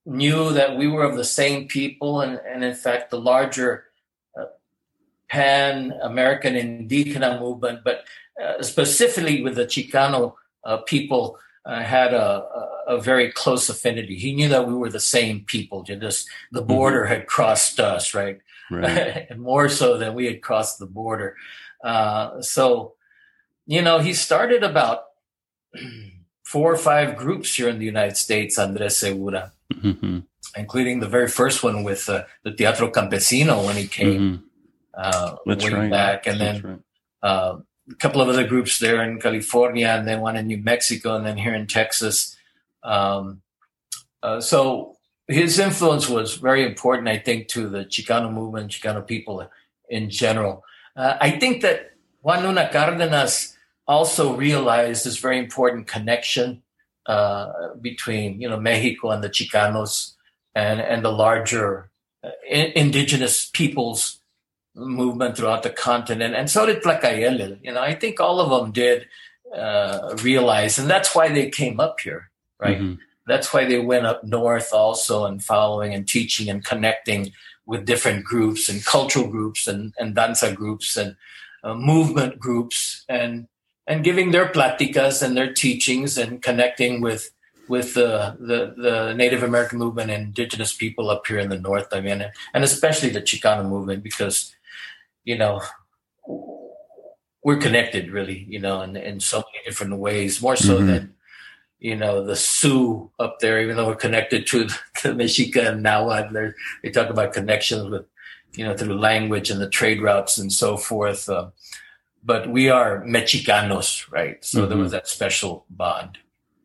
knew that we were of the same people, and, and in fact, the larger uh, Pan-American Indígena movement, but uh, specifically with the Chicano uh, people, uh, had a, a, a very close affinity. He knew that we were the same people, just the border mm-hmm. had crossed us, right? Right. And more so than we had crossed the border. Uh, so, you know, he started about four or five groups here in the United States, Andres Segura, mm-hmm. including the very first one with uh, the Teatro Campesino when he came mm-hmm. uh, way right. back. And That's then right. uh, a couple of other groups there in California, and then one in New Mexico, and then here in Texas. Um, uh, so his influence was very important, I think, to the Chicano movement, Chicano people in general. Uh, I think that Juan Luna Cárdenas also realized this very important connection uh, between, you know, Mexico and the Chicanos and, and the larger uh, in, indigenous peoples movement throughout the continent. And so did Tlacayele. You know, I think all of them did uh, realize, and that's why they came up here, right? Mm-hmm. That's why they went up north also and following and teaching and connecting with different groups and cultural groups and, and danza groups and uh, movement groups and and giving their pláticas and their teachings and connecting with with the, the, the Native American movement and indigenous people up here in the north, I mean, and especially the Chicano movement, because, you know, we're connected really, you know, in, in so many different ways, more so mm-hmm. than, you know, the Sioux up there, even though we're connected to the Mexica and Nahuatl. They talk about connections with, you know, through language and the trade routes and so forth. Uh, but we are Mexicanos, right? So mm-hmm. there was that special bond.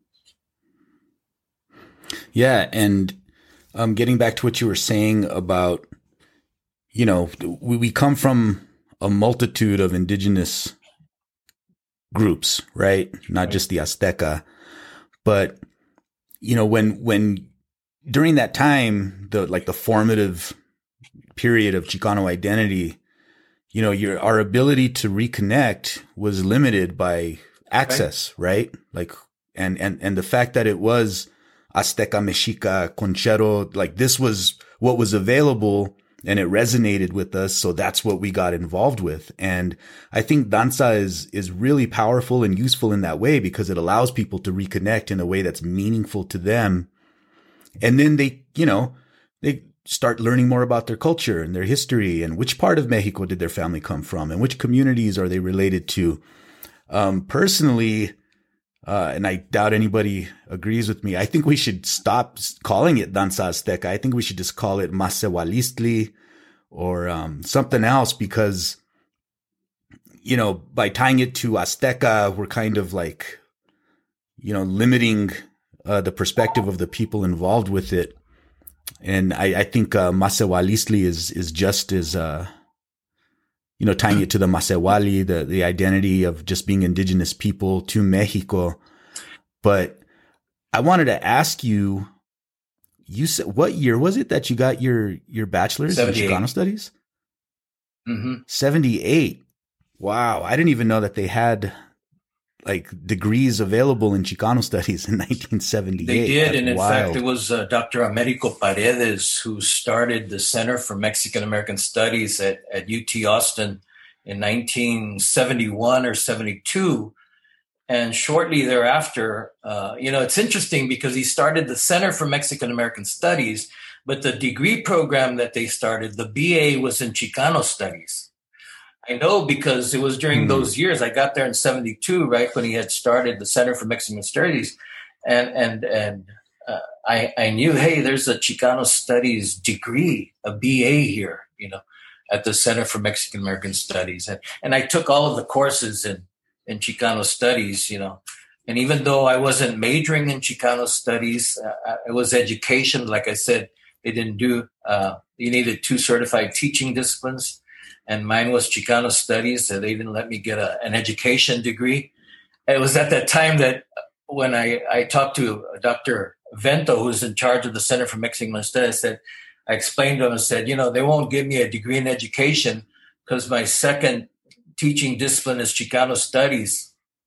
Yeah. And um, getting back to what you were saying about, you know, we, we come from a multitude of indigenous groups, right? Not right. just the Azteca. But, you know, when, when during that time, the, like the formative period of Chicano identity, you know, your, our ability to reconnect was limited by access, right? right? Like, and, and, and the fact that it was Azteca, Mexica, Conchero, like this was what was available and it resonated with us. So that's what we got involved with. And I think danza is, is really powerful and useful in that way because it allows people to reconnect in a way that's meaningful to them. And then they, you know, they start learning more about their culture and their history and which part of Mexico did their family come from and which communities are they related to. Um, personally, uh, and I doubt anybody agrees with me, I think we should stop calling it danza azteca. I think we should just call it Masehualistli or um, something else because, you know, by tying it to Azteca, we're kind of like, you know, limiting uh, the perspective of the people involved with it. And I, I think uh, Masehualistli is is just as, uh, you know, tying it to the Masehuali, the, the identity of just being indigenous people to Mexico. But I wanted to ask you, you said, what year was it that you got your, your bachelor's in Chicano studies? Mm-hmm. seventy-eight. Wow. I didn't even know that they had like degrees available in Chicano studies in nineteen seventy-eight. They did. That's and in wild. fact, it was uh, Doctor Americo Paredes who started the Center for Mexican American Studies at, at U T Austin in nineteen seventy-one or seventy-two. And shortly thereafter, uh, you know, it's interesting because he started the Center for Mexican American Studies, but the degree program that they started, the B A, was in Chicano Studies. I know because it was during mm. those years. I got there in seventy-two, right, when he had started the Center for Mexican Studies. And and and uh, I, I knew, hey, there's a Chicano Studies degree, a B A here, you know, at the Center for Mexican American Studies. And, and I took all of the courses in, in Chicano Studies, you know. And even though I wasn't majoring in Chicano Studies, uh, it was education. Like I said, they didn't do, uh, you needed two certified teaching disciplines. And mine was Chicano Studies, so they didn't let me get a, an education degree. And it was at that time that when I, I talked to Doctor Vento, who's in charge of the Center for Mexican Studies, I said, I explained to him and said, you know, they won't give me a degree in education because my second teaching discipline is Chicano Studies.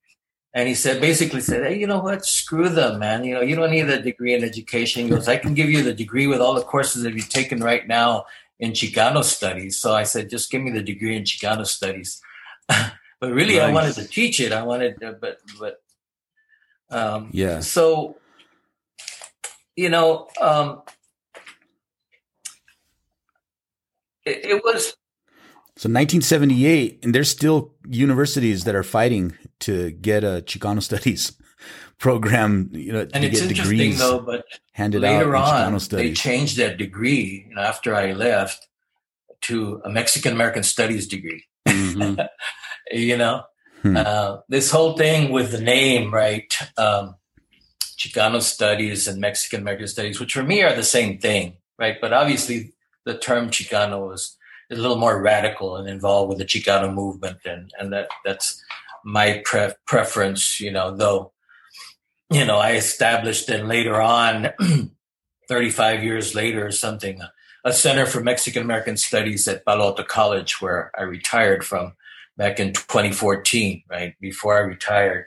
And he said, basically said, hey, you know what? Screw them, man. You know, you don't need a degree in education. He goes, I can give you the degree with all the courses that you've taken right now in Chicano studies. So I said, just give me the degree in Chicano studies. But really, nice. I wanted to teach it. I wanted, to, but, but, um, yeah. So, you know, um, it, it was. So nineteen seventy-eight, and there's still universities that are fighting to get a Chicano studies program, you know, and to it's get interesting degrees though, but handed later out in on, Chicano studies. They changed that degree, you know, after I left, to a Mexican American Studies degree. Mm-hmm. You know, hmm. uh, this whole thing with the name, right? Um, Chicano Studies and Mexican American Studies, which for me are the same thing, right? But obviously, the term Chicano was a little more radical and involved with the Chicano movement, and and that that's my pre- preference, you know. Though, you know, I established then later on, thirty-five years later or something, a Center for Mexican American Studies at Palo Alto College, where I retired from back in twenty fourteen, right before I retired,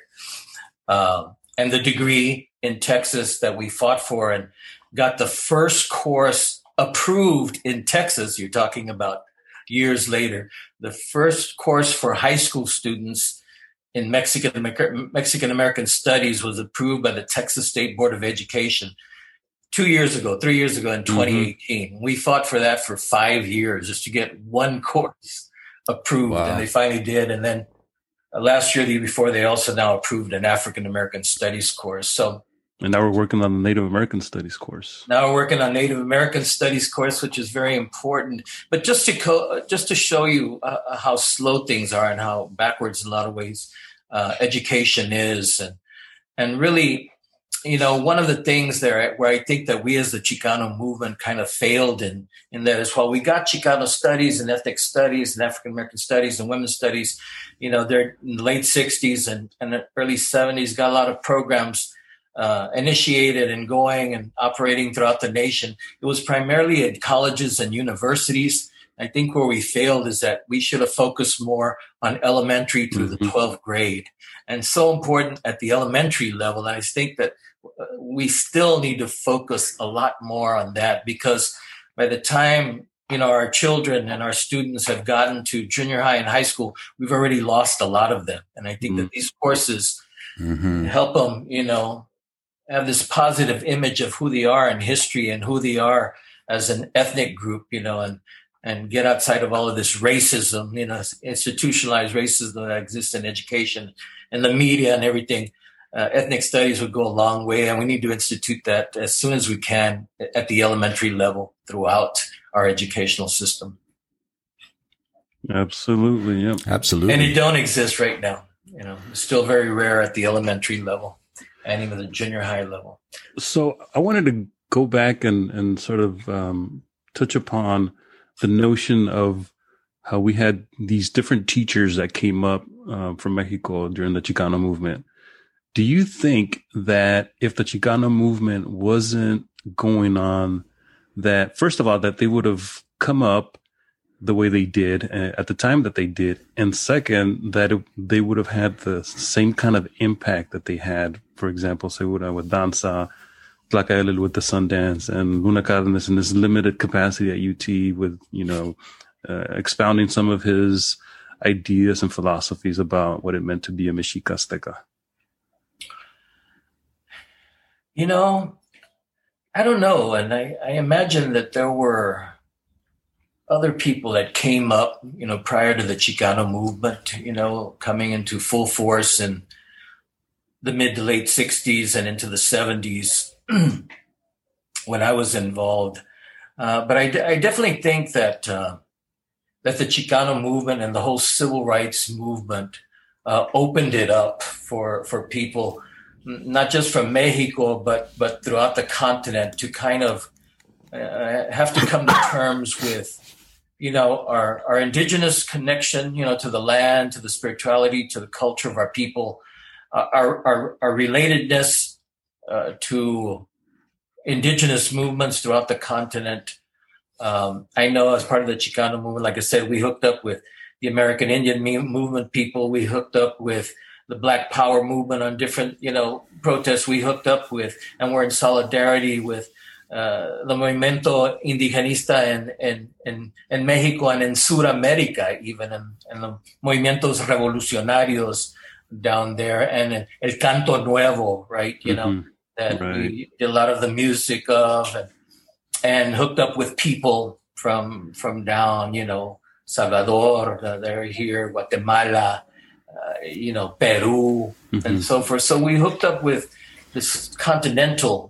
um, and the degree in Texas that we fought for and got the first course approved in Texas. You're talking about years later, the first course for high school students in Mexican Mexican American Studies was approved by the Texas State Board of Education two years ago, three years ago in twenty eighteen. Mm-hmm. We fought for that for five years just to get one course approved, wow. And they finally did. And then uh, last year, the year before, they also now approved an African American Studies course. So. And now we're working on the Native American Studies course. Now we're working on Native American Studies course, which is very important. But just to co- just to show you uh, how slow things are and how backwards in a lot of ways uh, education is, and and really, you know, one of the things there where I think that we as the Chicano movement kind of failed in in that is while we got Chicano studies and ethnic studies and African American studies and women's studies, you know, they're in the late sixties and, and the early seventies, got a lot of programs Uh, initiated and going and operating throughout the nation. It was primarily at colleges and universities. I think where we failed is that we should have focused more on elementary through mm-hmm. the twelfth grade. And so important at the elementary level. And I think that we still need to focus a lot more on that, because by the time, you know, our children and our students have gotten to junior high and high school, we've already lost a lot of them. And I think mm-hmm. that these courses mm-hmm. help them, you know, have this positive image of who they are in history and who they are as an ethnic group, you know, and, and get outside of all of this racism, you know, institutionalized racism that exists in education and the media and everything. Uh, ethnic studies would go a long way, and we need to institute that as soon as we can at the elementary level throughout our educational system. Absolutely, yeah. Absolutely. And it don't exist right now. You know, it's still very rare at the elementary level and even the junior high level. So I wanted to go back and, and sort of um, touch upon the notion of how we had these different teachers that came up uh, from Mexico during the Chicano movement. Do you think that if the Chicano movement wasn't going on, that first of all, that they would have come up the way they did at the time that they did, and second, that it, they would have had the same kind of impact that they had, for example, Segura with Danza, Tlacaelel with the Sundance, and Luna Cardenas in this limited capacity at U T with, you know, uh, expounding some of his ideas and philosophies about what it meant to be a Mexica Azteca? You know, I don't know. And I, I imagine that there were other people that came up, you know, prior to the Chicano movement, you know, coming into full force in the mid to late sixties and into the seventies when I was involved. Uh, but I, I definitely think that uh, that the Chicano movement and the whole civil rights movement uh, opened it up for for people, not just from Mexico, but but throughout the continent, to kind of uh, have to come to terms with, you know, our, our indigenous connection, you know, to the land, to the spirituality, to the culture of our people, uh, our, our, our relatedness uh, to indigenous movements throughout the continent. Um, I know as part of the Chicano movement, like I said, we hooked up with the American Indian movement people. We hooked up with the Black Power movement, on different, you know, protests we hooked up with, and we're in solidarity with uh, the Movimiento Indigenista in, in, in, in Mexico and in Sudamérica, even, and, and the Movimientos Revolucionarios down there, and El Canto Nuevo, right, you know, mm-hmm. that right. we did a lot of the music of, and, and hooked up with people from from down, you know, Salvador, uh, they're here, Guatemala, uh, you know, Peru, mm-hmm. and so forth. So we hooked up with this continental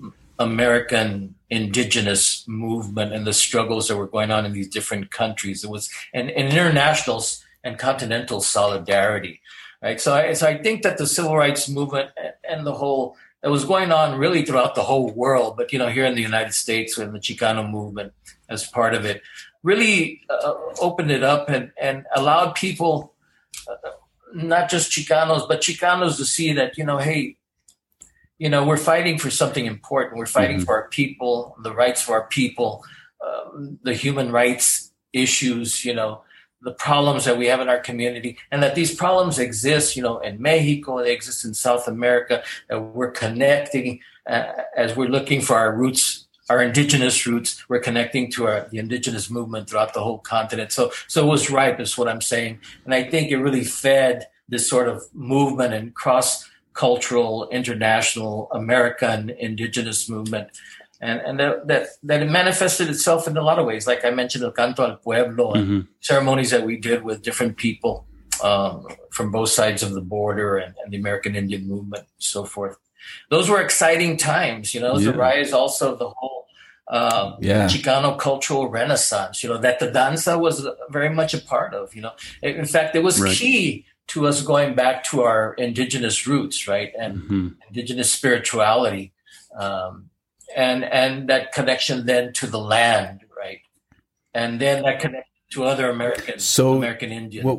American indigenous movement and the struggles that were going on in these different countries. It was an, an international and continental solidarity, right? So I, so I think that the civil rights movement and the whole that was going on really throughout the whole world, but, you know, here in the United States and the Chicano movement as part of it, really uh, opened it up and, and allowed people, uh, not just Chicanos, but Chicanos to see that, you know, hey, you know, we're fighting for something important. We're fighting mm-hmm. for our people, the rights of our people, um, the human rights issues, you know, the problems that we have in our community, and that these problems exist, you know, in Mexico, they exist in South America, that we're connecting uh, as we're looking for our roots, our indigenous roots. We're connecting to our, the indigenous movement throughout the whole continent. So, so it was ripe, is what I'm saying. And I think it really fed this sort of movement and cross-cultural, international, American indigenous movement. And, and that, that that it manifested itself in a lot of ways. Like I mentioned, El Canto al Pueblo, mm-hmm. and ceremonies that we did with different people um, from both sides of the border, and, and the American Indian movement, and so forth. Those were exciting times, you know, yeah. the rise also of the whole um, yeah. Chicano cultural renaissance, you know, that the danza was very much a part of, you know. In fact, it was right. key to us going back to our indigenous roots, right, and mm-hmm. indigenous spirituality. Um And and that connection then to the land, right? And then that connection to other Americans, so, American Indians. Well,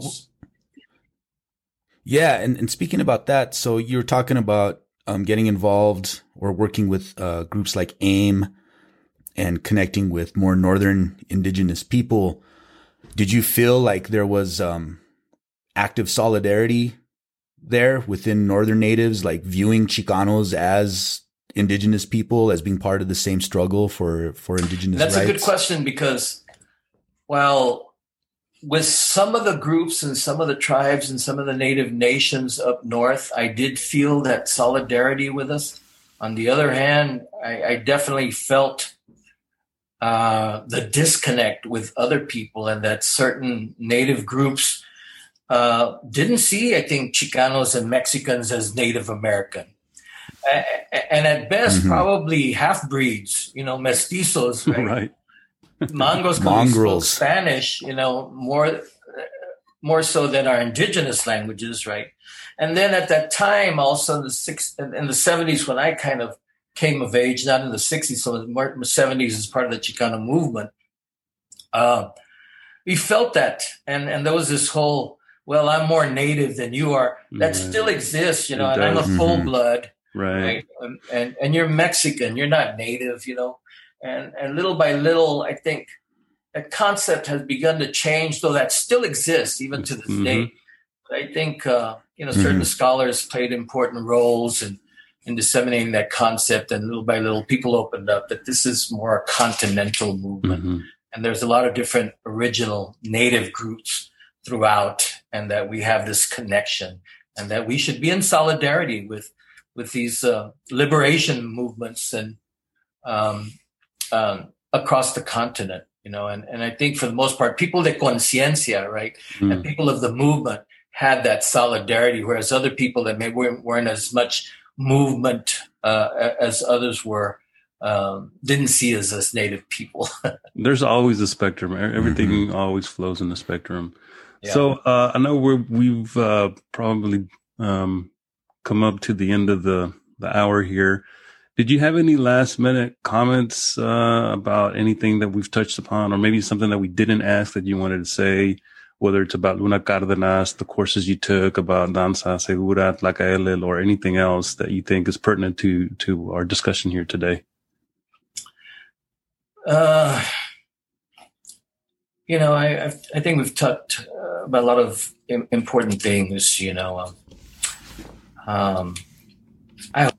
yeah, and, and speaking about that, so you were talking about um, getting involved or working with uh, groups like AIM and connecting with more northern indigenous people. Did you feel like there was um, active solidarity there within northern natives, like viewing Chicanos as indigenous people, as being part of the same struggle for, for indigenous That's rights? That's a good question, because, well, with some of the groups and some of the tribes and some of the native nations up north, I did feel that solidarity with us. On the other hand, I, I definitely felt uh, the disconnect with other people, and that certain native groups uh, didn't see, I think, Chicanos and Mexicans as Native American. And at best, mm-hmm. probably half-breeds, you know, mestizos, right? right. Mongos, Mongrels, Spanish, you know, more more so than our indigenous languages, right? And then at that time, also in the six, in the seventies, when I kind of came of age, not in the sixties, so in the seventies as part of the Chicano movement, uh, we felt that, and and there was this whole, well, I'm more native than you are. That mm-hmm. still exists, you know, and I'm a full mm-hmm. blood. Right. right? And, and and you're Mexican, you're not native, you know. And and little by little, I think that concept has begun to change, though that still exists even to this mm-hmm. day. But I think, uh, you know, certain mm-hmm. scholars played important roles in, in disseminating that concept. And little by little, people opened up that this is more a continental movement. Mm-hmm. And there's a lot of different original native groups throughout, and that we have this connection, and that we should be in solidarity with with these uh, liberation movements and um, um, across the continent, you know. And, and I think for the most part, people de conciencia, right, mm. and people of the movement had that solidarity, whereas other people that maybe weren't, weren't as much movement uh, as others were, um, didn't see us as native people. There's always a spectrum. Everything mm-hmm. always flows in the spectrum. Yeah. So uh, I know we're, we've uh, probably um, come up to the end of the, the hour here. Did you have any last minute comments uh, about anything that we've touched upon, or maybe something that we didn't ask that you wanted to say, whether it's about Luna Cárdenas, the courses you took, about Danza Segura, Tlacaelel, or anything else that you think is pertinent to, to our discussion here today? Uh, you know, I I think we've talked uh, about a lot of im- important things, you know. Um, Um, I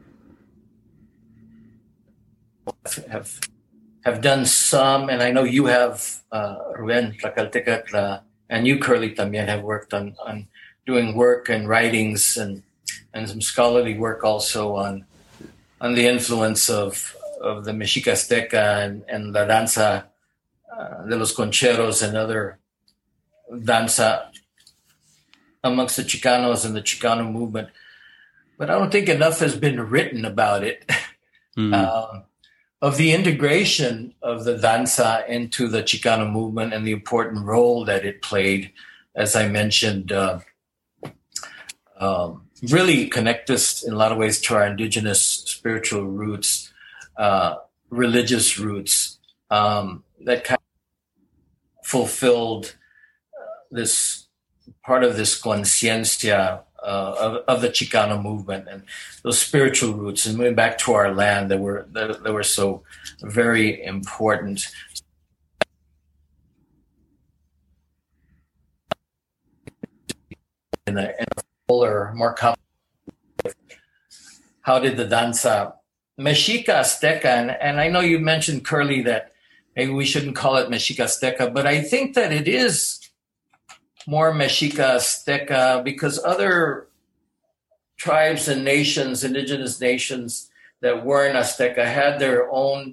have have done some, and I know you have, uh, Ruben Tlacaltecatl, and you, Curly, también have worked on, on doing work and writings and and some scholarly work also on on the influence of of the Mexica Azteca and, and la danza uh, de los concheros and other danza amongst the Chicanos and the Chicano movement. But I don't think enough has been written about it, mm-hmm. um, of the integration of the danza into the Chicano movement and the important role that it played, as I mentioned, uh, um, really connect us in a lot of ways to our indigenous spiritual roots, uh, religious roots, um, that kind of fulfilled uh, this part of this conciencia uh, of, of the Chicano movement and those spiritual roots, and moving back to our land that were that, that were so very important. In a, in a fuller, more complex, how did the danza Mexica Azteca, and, and I know you mentioned, Curly, that maybe we shouldn't call it Mexica Azteca, but I think that it is more Mexica Azteca because other tribes and nations, indigenous nations that weren't Azteca, had their own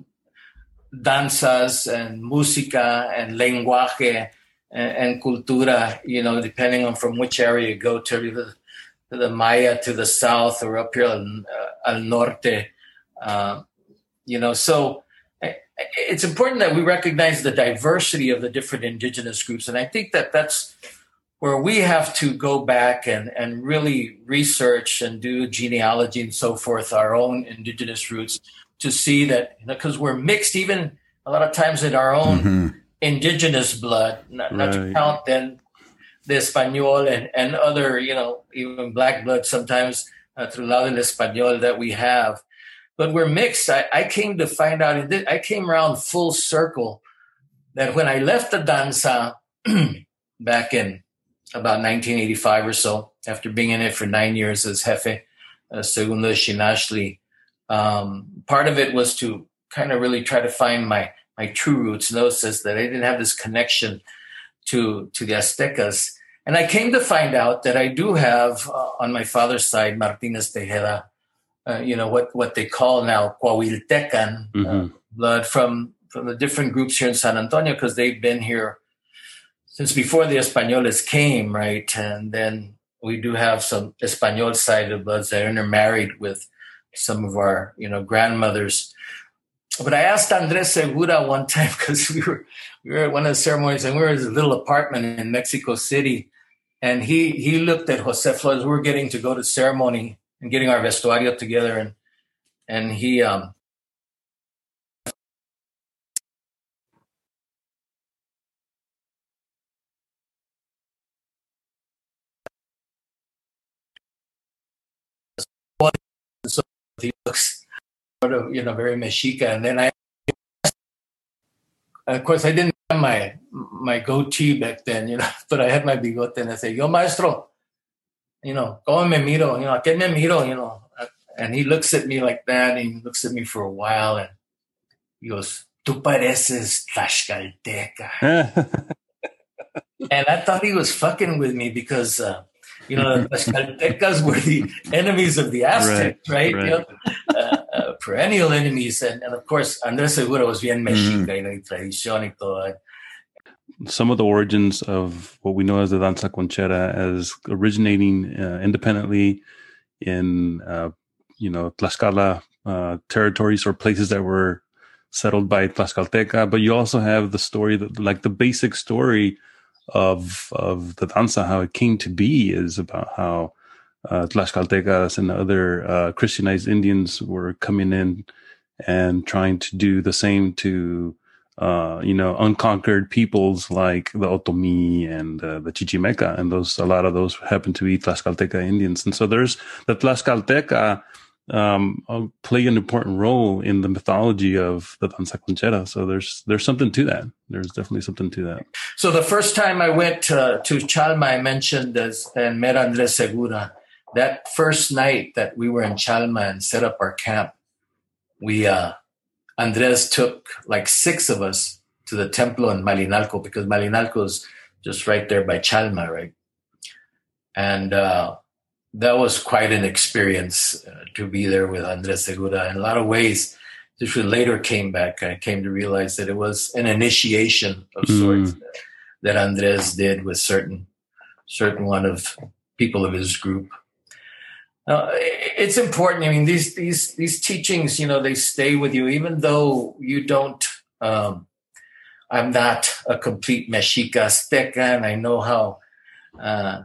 danzas and música and lenguaje and, and cultura, you know, depending on from which area you go to, the, to the Maya to the south or up here al, uh, al norte, uh, you know, so it's important that we recognize the diversity of the different indigenous groups. And I think that that's where we have to go back and, and really research and do genealogy and so forth, our own indigenous roots, to see that, because you know, we're mixed even a lot of times in our own mm-hmm. indigenous blood, not, right. not to count then the Espanol and, and other, you know, even black blood sometimes uh, through lado del Espanol that we have. But we're mixed. I, I came to find out, and I came around full circle, that when I left the danza back in about nineteen eighty-five or so, after being in it for nine years as jefe, uh, segundo Xinachtli, um, part of it was to kind of really try to find my my true roots. Notice that I didn't have this connection to to the Aztecas. And I came to find out that I do have, uh, on my father's side, Martinez Tejeda, Uh, you know, what, what they call now Coahuiltecan mm-hmm. uh, blood from, from the different groups here in San Antonio, because they've been here since before the Españoles came, right? And then we do have some Español side of bloods that are intermarried with some of our, you know, grandmothers. But I asked Andres Segura one time, because we were we were at one of the ceremonies, and we were in a little apartment in Mexico City, and he he looked at Jose Flores. We were getting to go to ceremony and getting our vestuario together, and and he um so he looks sort of, you know, very Mexica. And then I, of course, I didn't have my my goatee back then, you know, but I had my bigote, and I say, "Yo, maestro, you know, como me miro, you know, que me miro, you know." And he looks at me like that, and he looks at me for a while, and he goes, "Tú pareces Tlaxcalteca." And I thought he was fucking with me because, uh, you know, the Tlaxcaltecas were the enemies of the Aztecs, right? right? right. You know, uh, uh, perennial enemies. And, and of course, Andres Segura was bien Mexica, mm. you know, y tradición y todo. Some of the origins of what we know as the danza conchera as originating uh, independently in, uh, you know, Tlaxcala uh, territories or places that were settled by Tlaxcalteca. But you also have the story, that, like the basic story of of the danza, how it came to be, is about how uh, Tlaxcaltecas and other uh, Christianized Indians were coming in and trying to do the same to Uh, you know, unconquered peoples like the Otomi and uh, the Chichimeca, and those, a lot of those happen to be Tlaxcalteca Indians. And so there's the Tlaxcalteca um, play an important role in the mythology of the danza conchera. So there's there's something to that. There's definitely something to that. So the first time I went uh, to Chalma, I mentioned as and met Andres Segura. that first night that we were in Chalma and set up our camp, we uh, Andres took like six of us to the templo in Malinalco, because Malinalco is just right there by Chalma, right? And uh, that was quite an experience uh, to be there with Andres Segura. In a lot of ways, this later came back. I came to realize that it was an initiation of mm. sorts that, that Andres did with certain certain one of people of his group. Uh, it's important. I mean, these these these teachings, you know, they stay with you, even though you don't. Um, I'm not a complete Mexica Azteca, and I know how uh,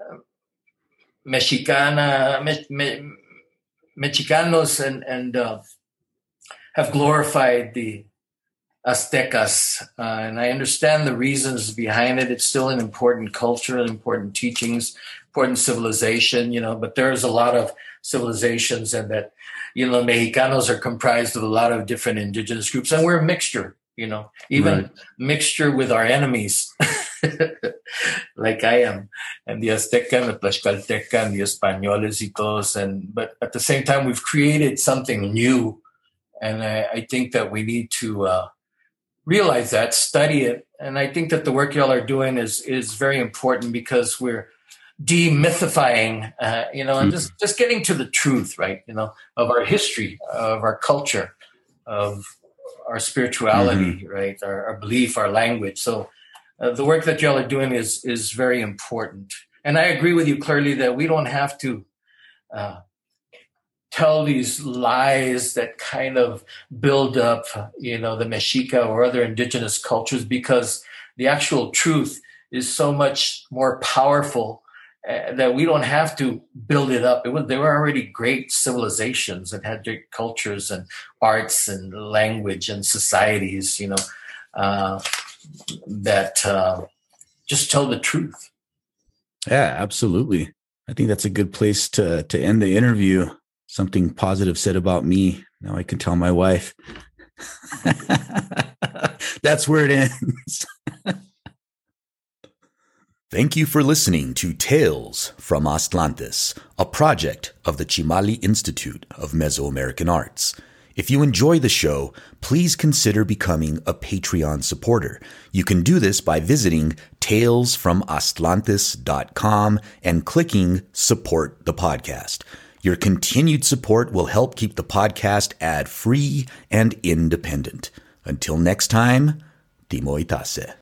Mexicana, me, me, Mexicanos and and uh, have glorified the Aztecas, uh, and I understand the reasons behind it. It's still an important culture, important teachings, important civilization, you know, but there's a lot of civilizations, and that, you know, Mexicanos are comprised of a lot of different indigenous groups, and we're a mixture, you know, even right. mixture with our enemies, like I am, and the Azteca, and the Tlaxcalteca, and the Españoles y todos, and, but at the same time, we've created something new, and I, I think that we need to uh, realize that, study it, and I think that the work y'all are doing is is very important, because we're demythifying, uh, you know, and just, just getting to the truth, right, you know, of our history, of our culture, of our spirituality, mm-hmm. right, our, our belief, our language. So uh, the work that y'all are doing is is very important. And I agree with you clearly that we don't have to uh, tell these lies that kind of build up, you know, the Mexica or other indigenous cultures, because the actual truth is so much more powerful uh, that we don't have to build it up. It was, they were already great civilizations that had great cultures and arts and language and societies, you know, uh, that uh, just tell the truth. Yeah, absolutely. I think that's a good place to to end the interview. Something positive said about me. Now I can tell my wife. That's where it ends. Thank you for listening to Tales from Aztlantes, a project of the Chimali Institute of Mesoamerican Arts. If you enjoy the show, please consider becoming a Patreon supporter. You can do this by visiting tales from aztlantes dot com and clicking Support the Podcast. Your continued support will help keep the podcast ad-free and independent. Until next time, Timo Itase.